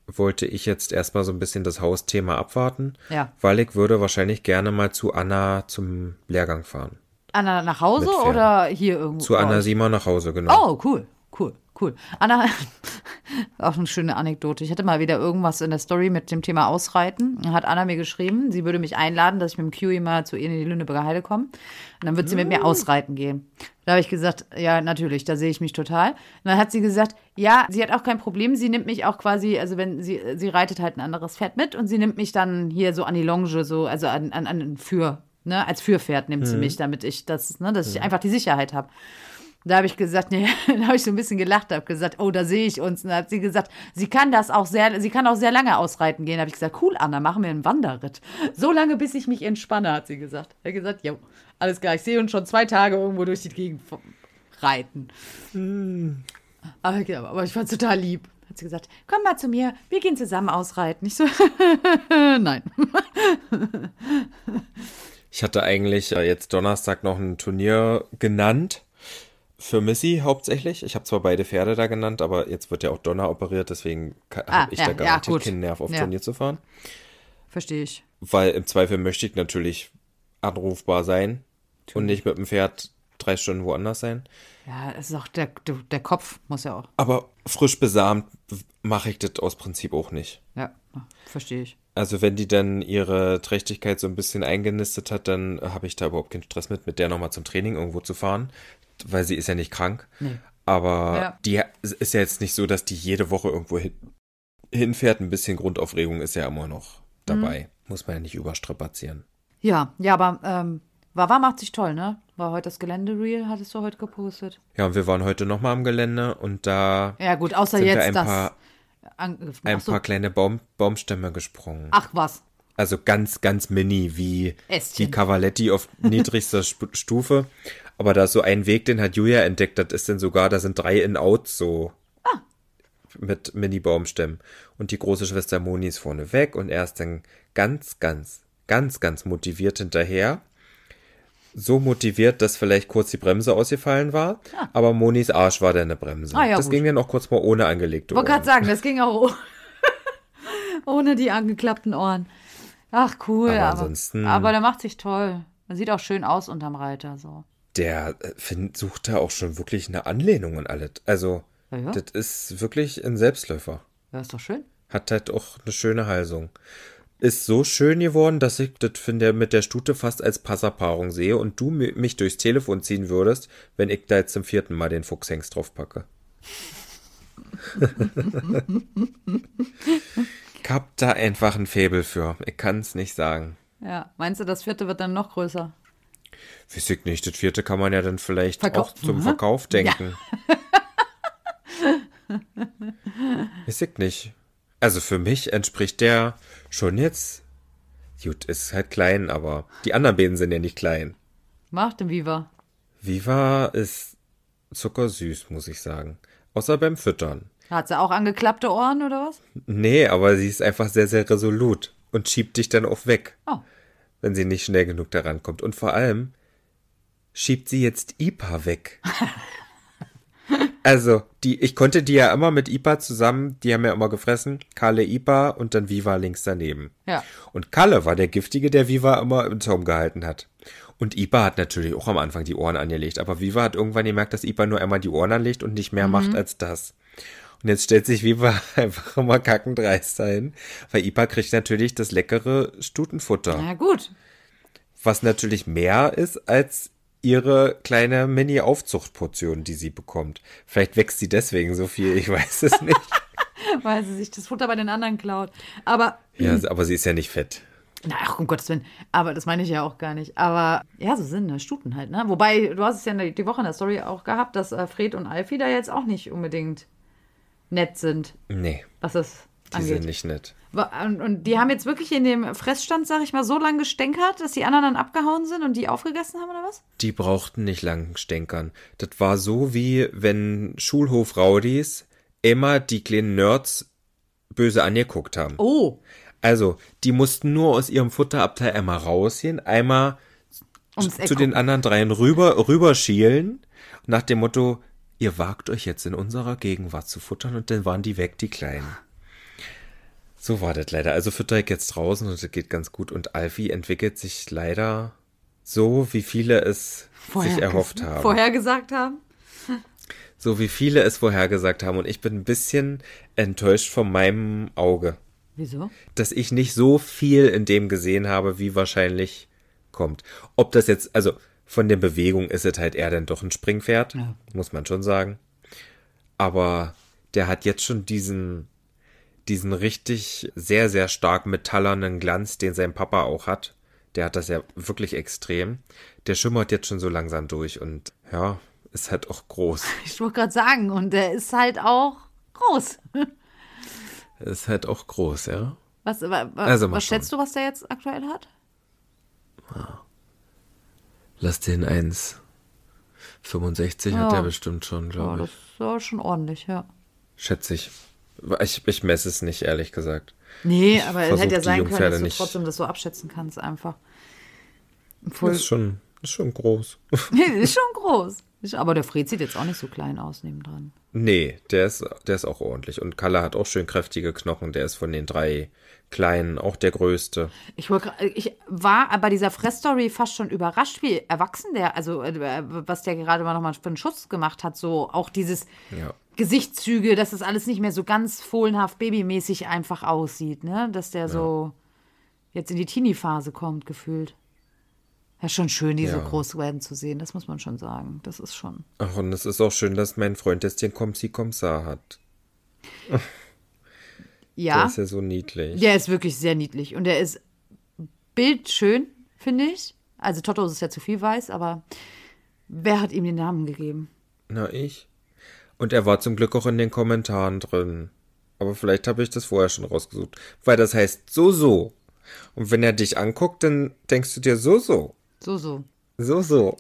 wollte ich jetzt erstmal so ein bisschen das Hausthema abwarten, Ja. weil ich würde wahrscheinlich gerne mal zu Anna zum Lehrgang fahren. Anna nach Hause Mit Pferden. oder hier irgendwo? Zu Anna bei euch? Siemer nach Hause, genau. Oh, cool. Anna, auch eine schöne Anekdote. Ich hatte mal wieder irgendwas in der Story mit dem Thema Ausreiten. Dann hat Anna mir geschrieben, sie würde mich einladen, dass ich mit dem Kiwi mal zu ihr in die Lüneburger Heide komme. Und dann wird sie mit mir ausreiten gehen. Da habe ich gesagt, ja, natürlich, da sehe ich mich total. Und dann hat sie gesagt, ja, sie hat auch kein Problem. Sie nimmt mich auch quasi, also wenn sie reitet halt ein anderes Pferd mit und sie nimmt mich dann hier so an die Longe, so, also ne, als Führpferd nimmt sie mich, damit ich dass ich einfach die Sicherheit habe. Da habe ich gesagt, nee, da habe ich so ein bisschen gelacht, habe gesagt, oh, da sehe ich uns. Und dann hat sie gesagt, sie kann auch sehr lange ausreiten gehen. Da habe ich gesagt, cool, Anna, machen wir einen Wanderritt. So lange, bis ich mich entspanne, hat sie gesagt. Er hat gesagt, jo, alles klar, ich sehe uns schon 2 Tage irgendwo durch die Gegend reiten. Aber ich fand es total lieb. Hat sie gesagt, komm mal zu mir, wir gehen zusammen ausreiten. Ich so, nein. Ich hatte eigentlich jetzt Donnerstag noch ein Turnier genannt. Für Missy hauptsächlich. Ich habe zwar beide Pferde da genannt, aber jetzt wird ja auch Donner operiert, deswegen habe ich da garantiert keinen Nerv auf Turnier zu fahren. Verstehe ich. Weil im Zweifel möchte ich natürlich anrufbar sein und nicht mit dem Pferd 3 Stunden woanders sein. Ja, es ist auch der Kopf muss ja auch. Aber frisch besamt mache ich das aus Prinzip auch nicht. Ja, verstehe ich. Also wenn die dann ihre Trächtigkeit so ein bisschen eingenistet hat, dann habe ich da überhaupt keinen Stress mit der nochmal zum Training irgendwo zu fahren, weil sie ist ja nicht krank. Nee. Aber die ist ja jetzt nicht so, dass die jede Woche irgendwo hinfährt. Ein bisschen Grundaufregung ist ja immer noch dabei. Muss man ja nicht überstrapazieren. Ja, aber Wawa macht sich toll, ne? War heute das Gelände-Reel, hattest du heute gepostet. Ja, und wir waren heute nochmal am Gelände und da ja gut, außer sind jetzt wir ein paar kleine Baumstämme gesprungen. Ach was. Also ganz, ganz mini, wie Ästchen. die Cavaletti auf niedrigster Stufe. Aber da ist so ein Weg, den hat Julia entdeckt, das ist dann sogar, da sind 3 In-Outs so mit Mini-Baumstämmen. Und die große Schwester Moni ist vorne weg und er ist dann ganz, ganz, ganz, ganz motiviert hinterher. So motiviert, dass vielleicht kurz die Bremse ausgefallen war, aber Monis Arsch war dann eine Bremse. Ja, das gut. ging dann auch kurz mal ohne angelegte Ohren. Ich wollte gerade sagen, das ging auch ohne die angeklappten Ohren. Ach cool, Aber ansonsten- aber der macht sich toll. Er sieht auch schön aus unterm Reiter so. Der sucht da auch schon wirklich eine Anlehnung und alles. Also, Ja. das ist wirklich ein Selbstläufer. Ja, ist doch schön. Hat halt auch eine schöne Halsung. Ist so schön geworden, dass ich das mit der Stute fast als Passerpaarung sehe und du mich durchs Telefon ziehen würdest, wenn ich da jetzt zum 4. Mal den Fuchshengst drauf packe. Ich hab da einfach ein Faible für. Ich kann es nicht sagen. Ja, meinst du, das 4. wird dann noch größer? Weiß ich nicht. Das 4. kann man ja dann vielleicht Verkauf- auch zum Verkauf denken. Weiß ich nicht. Also für mich entspricht der schon jetzt, gut, ist halt klein, aber die anderen beiden sind ja nicht klein. Macht den Viva. Viva ist zuckersüß, muss ich sagen. Außer beim Füttern. Hat sie auch angeklappte Ohren oder was? Nee, aber sie ist einfach sehr, sehr resolut und schiebt dich dann auch weg, Oh. wenn sie nicht schnell genug daran kommt. Und vor allem schiebt sie jetzt Ipa weg. Also, ich konnte die ja immer mit Ipa zusammen, die haben ja immer gefressen, Kalle, Ipa und dann Viva links daneben. Ja. Und Kalle war der Giftige, der Viva immer im Zaum gehalten hat. Und Ipa hat natürlich auch am Anfang die Ohren angelegt, aber Viva hat irgendwann gemerkt, dass Ipa nur einmal die Ohren anlegt und nicht mehr macht als das. Und jetzt stellt sich Viva einfach immer kackendreist dahin, weil Ipa kriegt natürlich das leckere Stutenfutter, Na gut. was natürlich mehr ist als ihre kleine Mini-Aufzuchtportion, die sie bekommt. Vielleicht wächst sie deswegen so viel, ich weiß es nicht. Weil sie sich das Futter bei den anderen klaut. Aber, Ja, aber sie ist ja nicht fett. na, ach, um Gottes Willen. Aber das meine ich ja auch gar nicht. Aber, ja, so sind Stuten halt, ne? Wobei, du hast es ja die Woche in der Story auch gehabt, dass Fred und Alfie da jetzt auch nicht unbedingt nett sind, Nee, was das die angeht. sind nicht nett. Und die haben jetzt wirklich in dem Fressstand, sag ich mal, so lange gestänkert, dass die anderen dann abgehauen sind und die aufgegessen haben, oder was? Die brauchten nicht lang stänkern. Das war so, wie wenn Schulhof-Raudis immer die kleinen Nerds böse angeguckt haben. Oh, Also, die mussten nur aus ihrem Futterabteil einmal rausgehen, einmal ums Eck zu den anderen dreien rüberschielen, nach dem Motto, ihr wagt euch jetzt in unserer Gegenwart zu futtern, und dann waren die weg, die Kleinen. So war das leider. Also fütter ich jetzt draußen und das geht ganz gut. Und Alfie entwickelt sich leider so, wie viele es sich erhofft haben. Vorhergesagt haben? So wie viele es vorhergesagt haben. Und ich bin ein bisschen enttäuscht von meinem Auge. Wieso? Dass ich nicht so viel in dem gesehen habe, wie wahrscheinlich kommt. Ob das jetzt, also von der Bewegung ist es halt eher dann doch ein Springpferd, muss man schon sagen. Aber der hat jetzt schon diesen richtig sehr, sehr stark metallernen Glanz, den sein Papa auch hat. Der hat das ja wirklich extrem. Der schimmert jetzt schon so langsam durch und ja, ist halt auch groß. Ich wollte gerade sagen, und der ist halt auch groß. Ist halt auch groß, ja. Was schätzt du, was der jetzt aktuell hat? Lass den 1,65 hat der bestimmt schon, glaube ich. Das ist schon ordentlich, ja. Schätze ich. Ich messe es nicht, ehrlich gesagt. Nee, aber es hätte ja die sein können, Jungpferde dass du nicht. trotzdem das so abschätzen kannst einfach. Das ist schon groß. Nee, ist schon groß. Aber der Fred sieht jetzt auch nicht so klein aus nebendran. Nee, der ist auch ordentlich. Und Kalle hat auch schön kräftige Knochen. Der ist von den 3 Kleinen auch der größte. Ich war bei dieser Fressstory fast schon überrascht, wie erwachsen was der gerade mal nochmal für einen Schuss gemacht hat. So auch dieses Gesichtszüge, dass das alles nicht mehr so ganz fohlenhaft babymäßig einfach aussieht, ne? Dass der so jetzt in die Teenie-Phase kommt, gefühlt. Ja, schon schön, die so groß werden zu sehen, das muss man schon sagen. Das ist schon. Ach, und es ist auch schön, dass mein Freund jetzt den Komsi-Komsar hat. Ja. Der ist ja so niedlich. Der ist wirklich sehr niedlich. Und der ist bildschön, finde ich. Also Toto ist ja zu viel weiß, aber wer hat ihm den Namen gegeben? Na, ich. Und er war zum Glück auch in den Kommentaren drin. Aber vielleicht habe ich das vorher schon rausgesucht. Weil das heißt so. Und wenn er dich anguckt, dann denkst du dir so. So. So.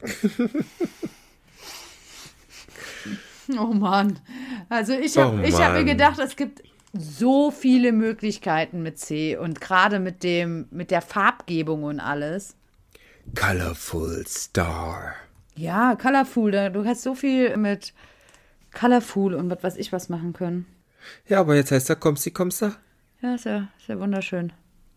Oh Mann. Also ich hab mir gedacht, es gibt so viele Möglichkeiten mit C und gerade mit der Farbgebung und alles. Colorful Star. Ja, Colorful. Du hast so viel mit Colorful und was weiß ich was machen können. Ja, aber jetzt heißt er Komsi-Komsar. Ja, ist ja wunderschön.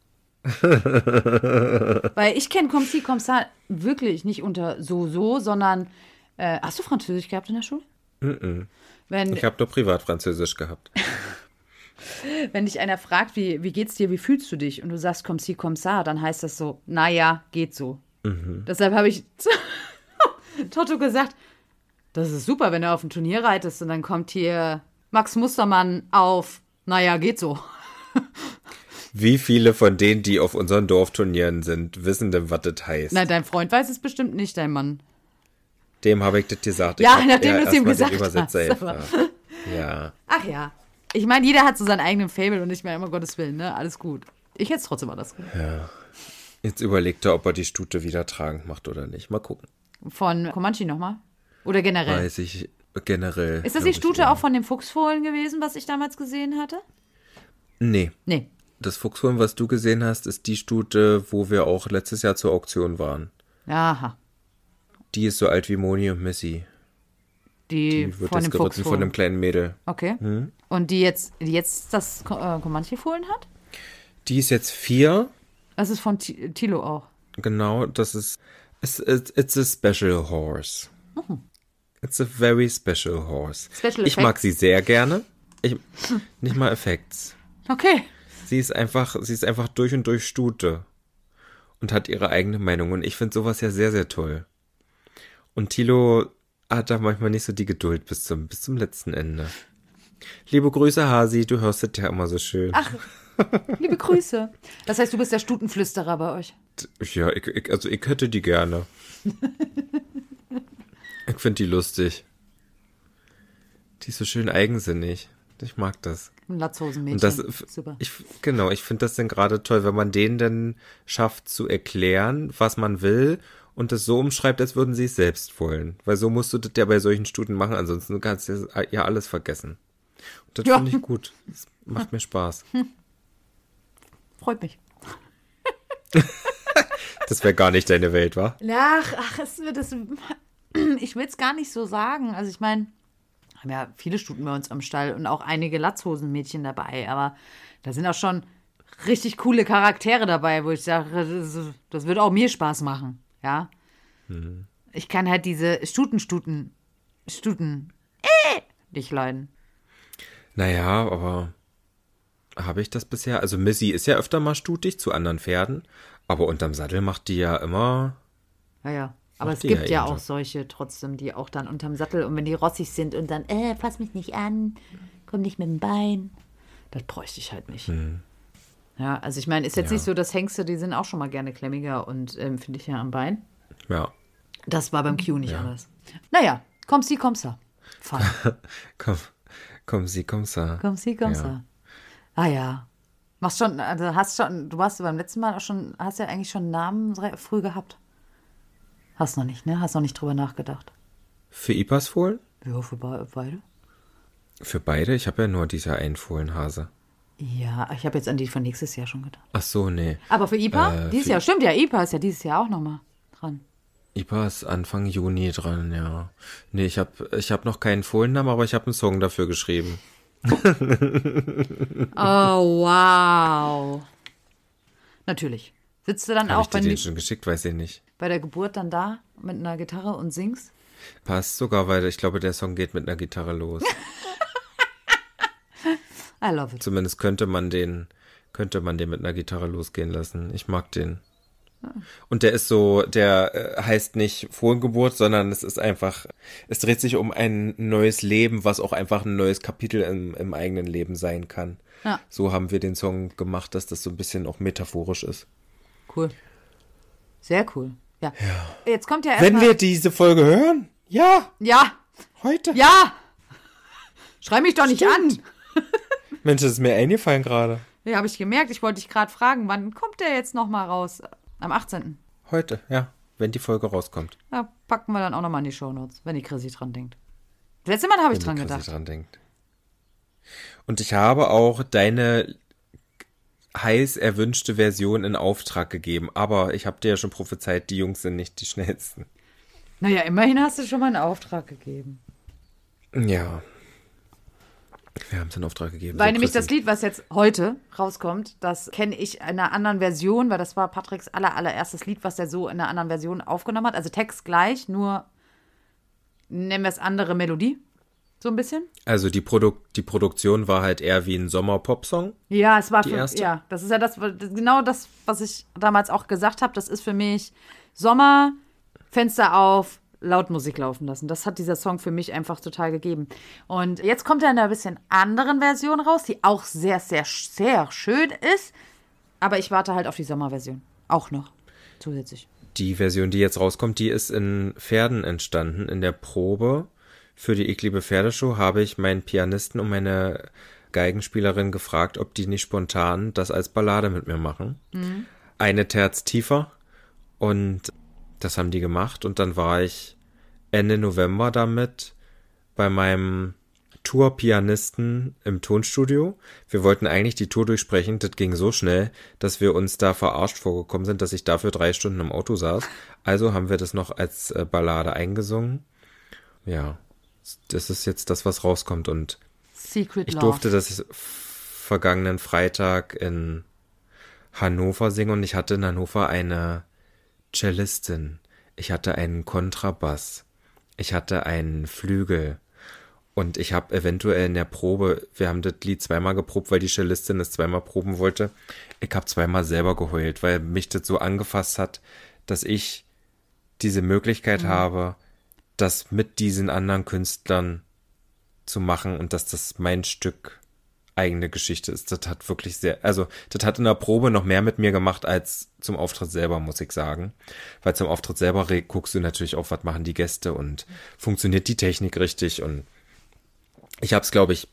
Weil ich kenne Komsi Komsar wirklich nicht unter so, sondern hast du Französisch gehabt in der Schule? Ich habe doch privat Französisch gehabt. Wenn dich einer fragt, wie geht's dir, wie fühlst du dich? Und du sagst Komsi Komsar, dann heißt das so, naja, geht so. Deshalb habe ich Toto gesagt, das ist super, wenn du auf ein Turnier reitest und dann kommt hier Max Mustermann auf, naja, geht so. Wie viele von denen, die auf unseren Dorfturnieren sind, wissen denn, was das heißt? Na, dein Freund weiß es bestimmt nicht, dein Mann. Dem habe ich das gesagt. Ja, nachdem du es ihm gesagt hast. Ja. Ach ja. Ich meine, jeder hat so seinen eigenen Fable und ich meine, immer Gottes Willen, ne? Alles gut. Ich hätte es trotzdem alles gut. Ja. Jetzt überlegt er, ob er die Stute wieder tragend macht oder nicht. Mal gucken. Von Comanche nochmal? Oder generell? Weiß ich, generell. Ist das die Stute auch von dem Fuchsfohlen gewesen, was ich damals gesehen hatte? Nee. Nee. Das Fuchsfohlen, was du gesehen hast, ist die Stute, wo wir auch letztes Jahr zur Auktion waren. Aha. Die ist so alt wie Moni und Missy. Die wird von jetzt dem geritten Fuchsfohlen. von einem kleinen Mädel. Okay. Und die jetzt das Comanche-Fohlen hat? Die ist jetzt 4. Das ist von Thilo auch. Genau, das ist it's a special horse. It's a very special horse. Special ich mag sie sehr gerne. Nicht mal Effekts. Okay. Sie ist einfach durch und durch Stute und hat ihre eigene Meinung. Und ich finde sowas ja sehr, sehr toll. Und Thilo hat da manchmal nicht so die Geduld bis zum letzten Ende. Liebe Grüße, Hasi, du hörst es ja immer so schön. Ach, liebe Grüße. Das heißt, du bist der Stutenflüsterer bei euch. Ja, ich hätte die gerne. Ich finde die lustig. Die ist so schön eigensinnig. Ich mag das. Ein Latzhosenmädchen. Und das, super. ich finde das dann gerade toll, wenn man denen dann schafft zu erklären, was man will und das so umschreibt, als würden sie es selbst wollen. Weil so musst du das ja bei solchen Stuten machen, ansonsten kannst du ja alles vergessen. Und das finde ich gut. Das macht mir Spaß. Freut mich. Das wäre gar nicht deine Welt, wa? Ach, ich will es gar nicht so sagen. Also ich meine, Haben ja viele Stuten bei uns am Stall und auch einige Latzhosenmädchen dabei. Aber da sind auch schon richtig coole Charaktere dabei, wo ich sage, das wird auch mir Spaß machen. Ja. Ich kann halt diese Stuten nicht leiden. Naja, aber habe ich das bisher? Also Missy ist ja öfter mal stutig zu anderen Pferden, aber unterm Sattel macht die ja immer... Ja. Aber es die gibt ja ja ihren auch solche trotzdem, die auch dann unterm Sattel und wenn die rossig sind und dann, fass mich nicht an, komm nicht mit dem Bein. Das bräuchte ich halt nicht. Ja, also ich meine, ist jetzt nicht so, dass Hengste, die sind auch schon mal gerne klemmiger und finde ich ja am Bein. Ja. Das war beim Q nicht anders. Naja, komm sie, komm sa. Komm sie, komm sa. Komm sie, komm sa. Ah ja. Machst schon, also du warst beim letzten Mal auch schon, hast ja eigentlich schon einen Namen früh gehabt. Hast noch nicht, ne? Hast noch nicht drüber nachgedacht. Für Ipas Fohlen? Ja, für beide. Für beide? Ich habe ja nur diese einen Fohlenhase. Ja, ich habe jetzt an die von nächstes Jahr schon gedacht. Ach so, nee. Aber für IPA? Dieses Jahr, stimmt ja, IPA ist ja dieses Jahr auch nochmal dran. IPA ist Anfang Juni dran, ja. Nee, ich hab noch keinen Fohlennamen, aber ich habe einen Song dafür geschrieben. Oh, wow. Natürlich. Sitzt du dann Habe auch ich dir den schon geschickt, weiß ich nicht. bei der Geburt dann da mit einer Gitarre und singst? Passt sogar, weil ich glaube, der Song geht mit einer Gitarre los. I love it. Zumindest könnte man den mit einer Gitarre losgehen lassen. Ich mag den. Und der ist so, der heißt nicht Fohlengeburt, sondern es ist einfach, es dreht sich um ein neues Leben, was auch einfach ein neues Kapitel im eigenen Leben sein kann. Ja. So haben wir den Song gemacht, dass das so ein bisschen auch metaphorisch ist. Cool. Sehr cool. Ja. Jetzt kommt ja Wenn erstmal... wir diese Folge hören? Ja, Ja, heute. ja. Schrei mich doch nicht an. Mensch, das ist mir eingefallen gerade. Ja, habe ich gemerkt. Ich wollte dich gerade fragen, wann kommt der jetzt nochmal raus? Am 18. Heute, ja, wenn die Folge rauskommt. Ja, packen wir dann auch nochmal in die Shownotes, wenn die Chrissy dran denkt. Das letzte Mal habe ich Wenn dran die Chrissy gedacht. dran denkt. Und ich habe auch deine heiß erwünschte Version in Auftrag gegeben. Aber ich habe dir ja schon prophezeit, die Jungs sind nicht die schnellsten. Naja, immerhin hast du schon mal einen Auftrag gegeben. Ja. Wir haben es in Auftrag gegeben. Weil So, nämlich das Chrissy. Lied, was jetzt heute rauskommt, das kenne ich in einer anderen Version, weil das war Patricks allererstes Lied, was er so in einer anderen Version aufgenommen hat. Also Text gleich, nur nennen wir es andere Melodie. So ein bisschen. Also die Produktion war halt eher wie ein Sommer-Pop-Song. Ja, es war Die erste? ja, das ist ja genau das, was ich damals auch gesagt habe. Das ist für mich Sommer, Fenster auf, laut Musik laufen lassen. Das hat dieser Song für mich einfach total gegeben. Und jetzt kommt er in einer bisschen anderen Version raus, die auch sehr, sehr, sehr schön ist. Aber ich warte halt auf die Sommerversion. Auch noch zusätzlich. Die Version, die jetzt rauskommt, die ist in Pferden entstanden. In der Probe für die Ich liebe Pferdeshow habe ich meinen Pianisten und meine Geigenspielerin gefragt, ob die nicht spontan das als Ballade mit mir machen. Eine Terz tiefer. Und das haben die gemacht. Und dann war ich Ende November damit bei meinem Tourpianisten im Tonstudio. Wir wollten eigentlich die Tour durchsprechen. Das ging so schnell, dass wir uns da verarscht vorgekommen sind, dass ich dafür 3 Stunden im Auto saß. Also haben wir das noch als Ballade eingesungen. Ja, das ist jetzt das, was rauskommt. Und Secret ich Love. durfte das vergangenen Freitag in Hannover singen und ich hatte in Hannover eine Cellistin. Ich hatte einen Kontrabass. Ich hatte einen Flügel. Und ich habe eventuell in der Probe, wir haben das Lied zweimal geprobt, weil die Cellistin es zweimal proben wollte. Ich habe zweimal selber geheult, weil mich das so angefasst hat, dass ich diese Möglichkeit habe, das mit diesen anderen Künstlern zu machen und dass das mein Stück eigene Geschichte ist. Das hat wirklich das hat in der Probe noch mehr mit mir gemacht als zum Auftritt selber, muss ich sagen. Weil zum Auftritt selber guckst du natürlich auch, was machen die Gäste und funktioniert die Technik richtig und ich habe es, glaube ich,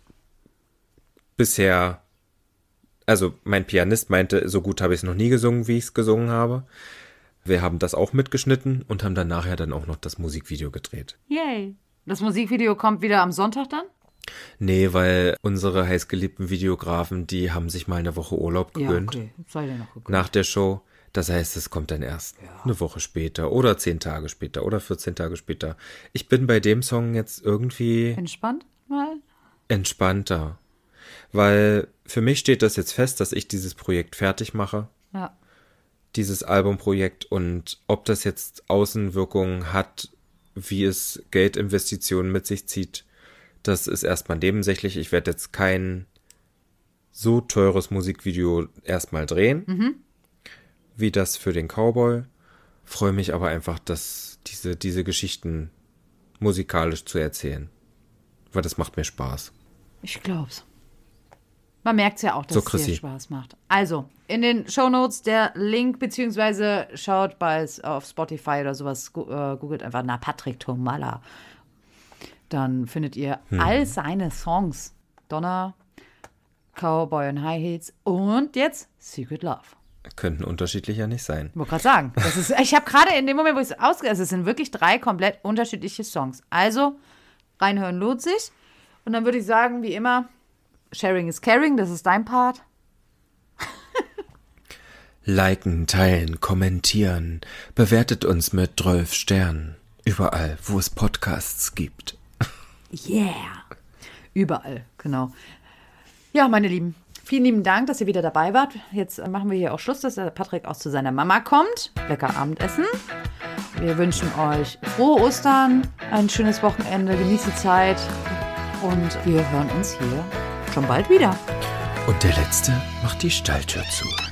bisher, also mein Pianist meinte, so gut habe ich es noch nie gesungen, wie ich es gesungen habe. Wir haben das auch mitgeschnitten und haben dann nachher dann auch noch das Musikvideo gedreht. Yay. Das Musikvideo kommt wieder am Sonntag dann? Nee, weil unsere heißgeliebten Videografen, die haben sich mal eine Woche Urlaub gegönnt. Ja, okay. Sei dir noch gegönnt. Nach der Show. Das heißt, es kommt dann erst eine Woche später oder 10 Tage später oder 14 Tage später. Ich bin bei dem Song jetzt irgendwie Entspannt? mal? Entspannter. Weil für mich steht das jetzt fest, dass ich dieses Projekt fertig mache. Ja. Dieses Albumprojekt, und ob das jetzt Außenwirkungen hat, wie es Geldinvestitionen mit sich zieht, das ist erstmal nebensächlich. Ich werde jetzt kein so teures Musikvideo erstmal drehen, wie das für den Cowboy. Freue mich aber einfach, dass diese Geschichten musikalisch zu erzählen. Weil das macht mir Spaß. Ich glaub's. Man merkt es ja auch, dass So, es dir Chrissy. Spaß macht. Also, in den Shownotes der Link, beziehungsweise schaut auf Spotify oder sowas, googelt einfach nach Patrick Tomalla. Dann findet ihr all seine Songs. Donner, Cowboy und High Heels und jetzt Secret Love. Könnten unterschiedlicher nicht sein. Ich wollte gerade sagen, ich habe gerade in dem Moment, wo ich es also es sind wirklich 3 komplett unterschiedliche Songs. Also, reinhören lohnt sich. Und dann würde ich sagen, wie immer, Sharing is caring, das ist dein Part. Liken, teilen, kommentieren. Bewertet uns mit 12 Sternen. Überall, wo es Podcasts gibt. Yeah. Überall, genau. Ja, meine Lieben, vielen lieben Dank, dass ihr wieder dabei wart. Jetzt machen wir hier auch Schluss, dass der Patrick auch zu seiner Mama kommt. Lecker Abendessen. Wir wünschen euch frohe Ostern, ein schönes Wochenende, genießt die Zeit und wir hören uns hier schon bald wieder. Und der Letzte macht die Stalltür zu.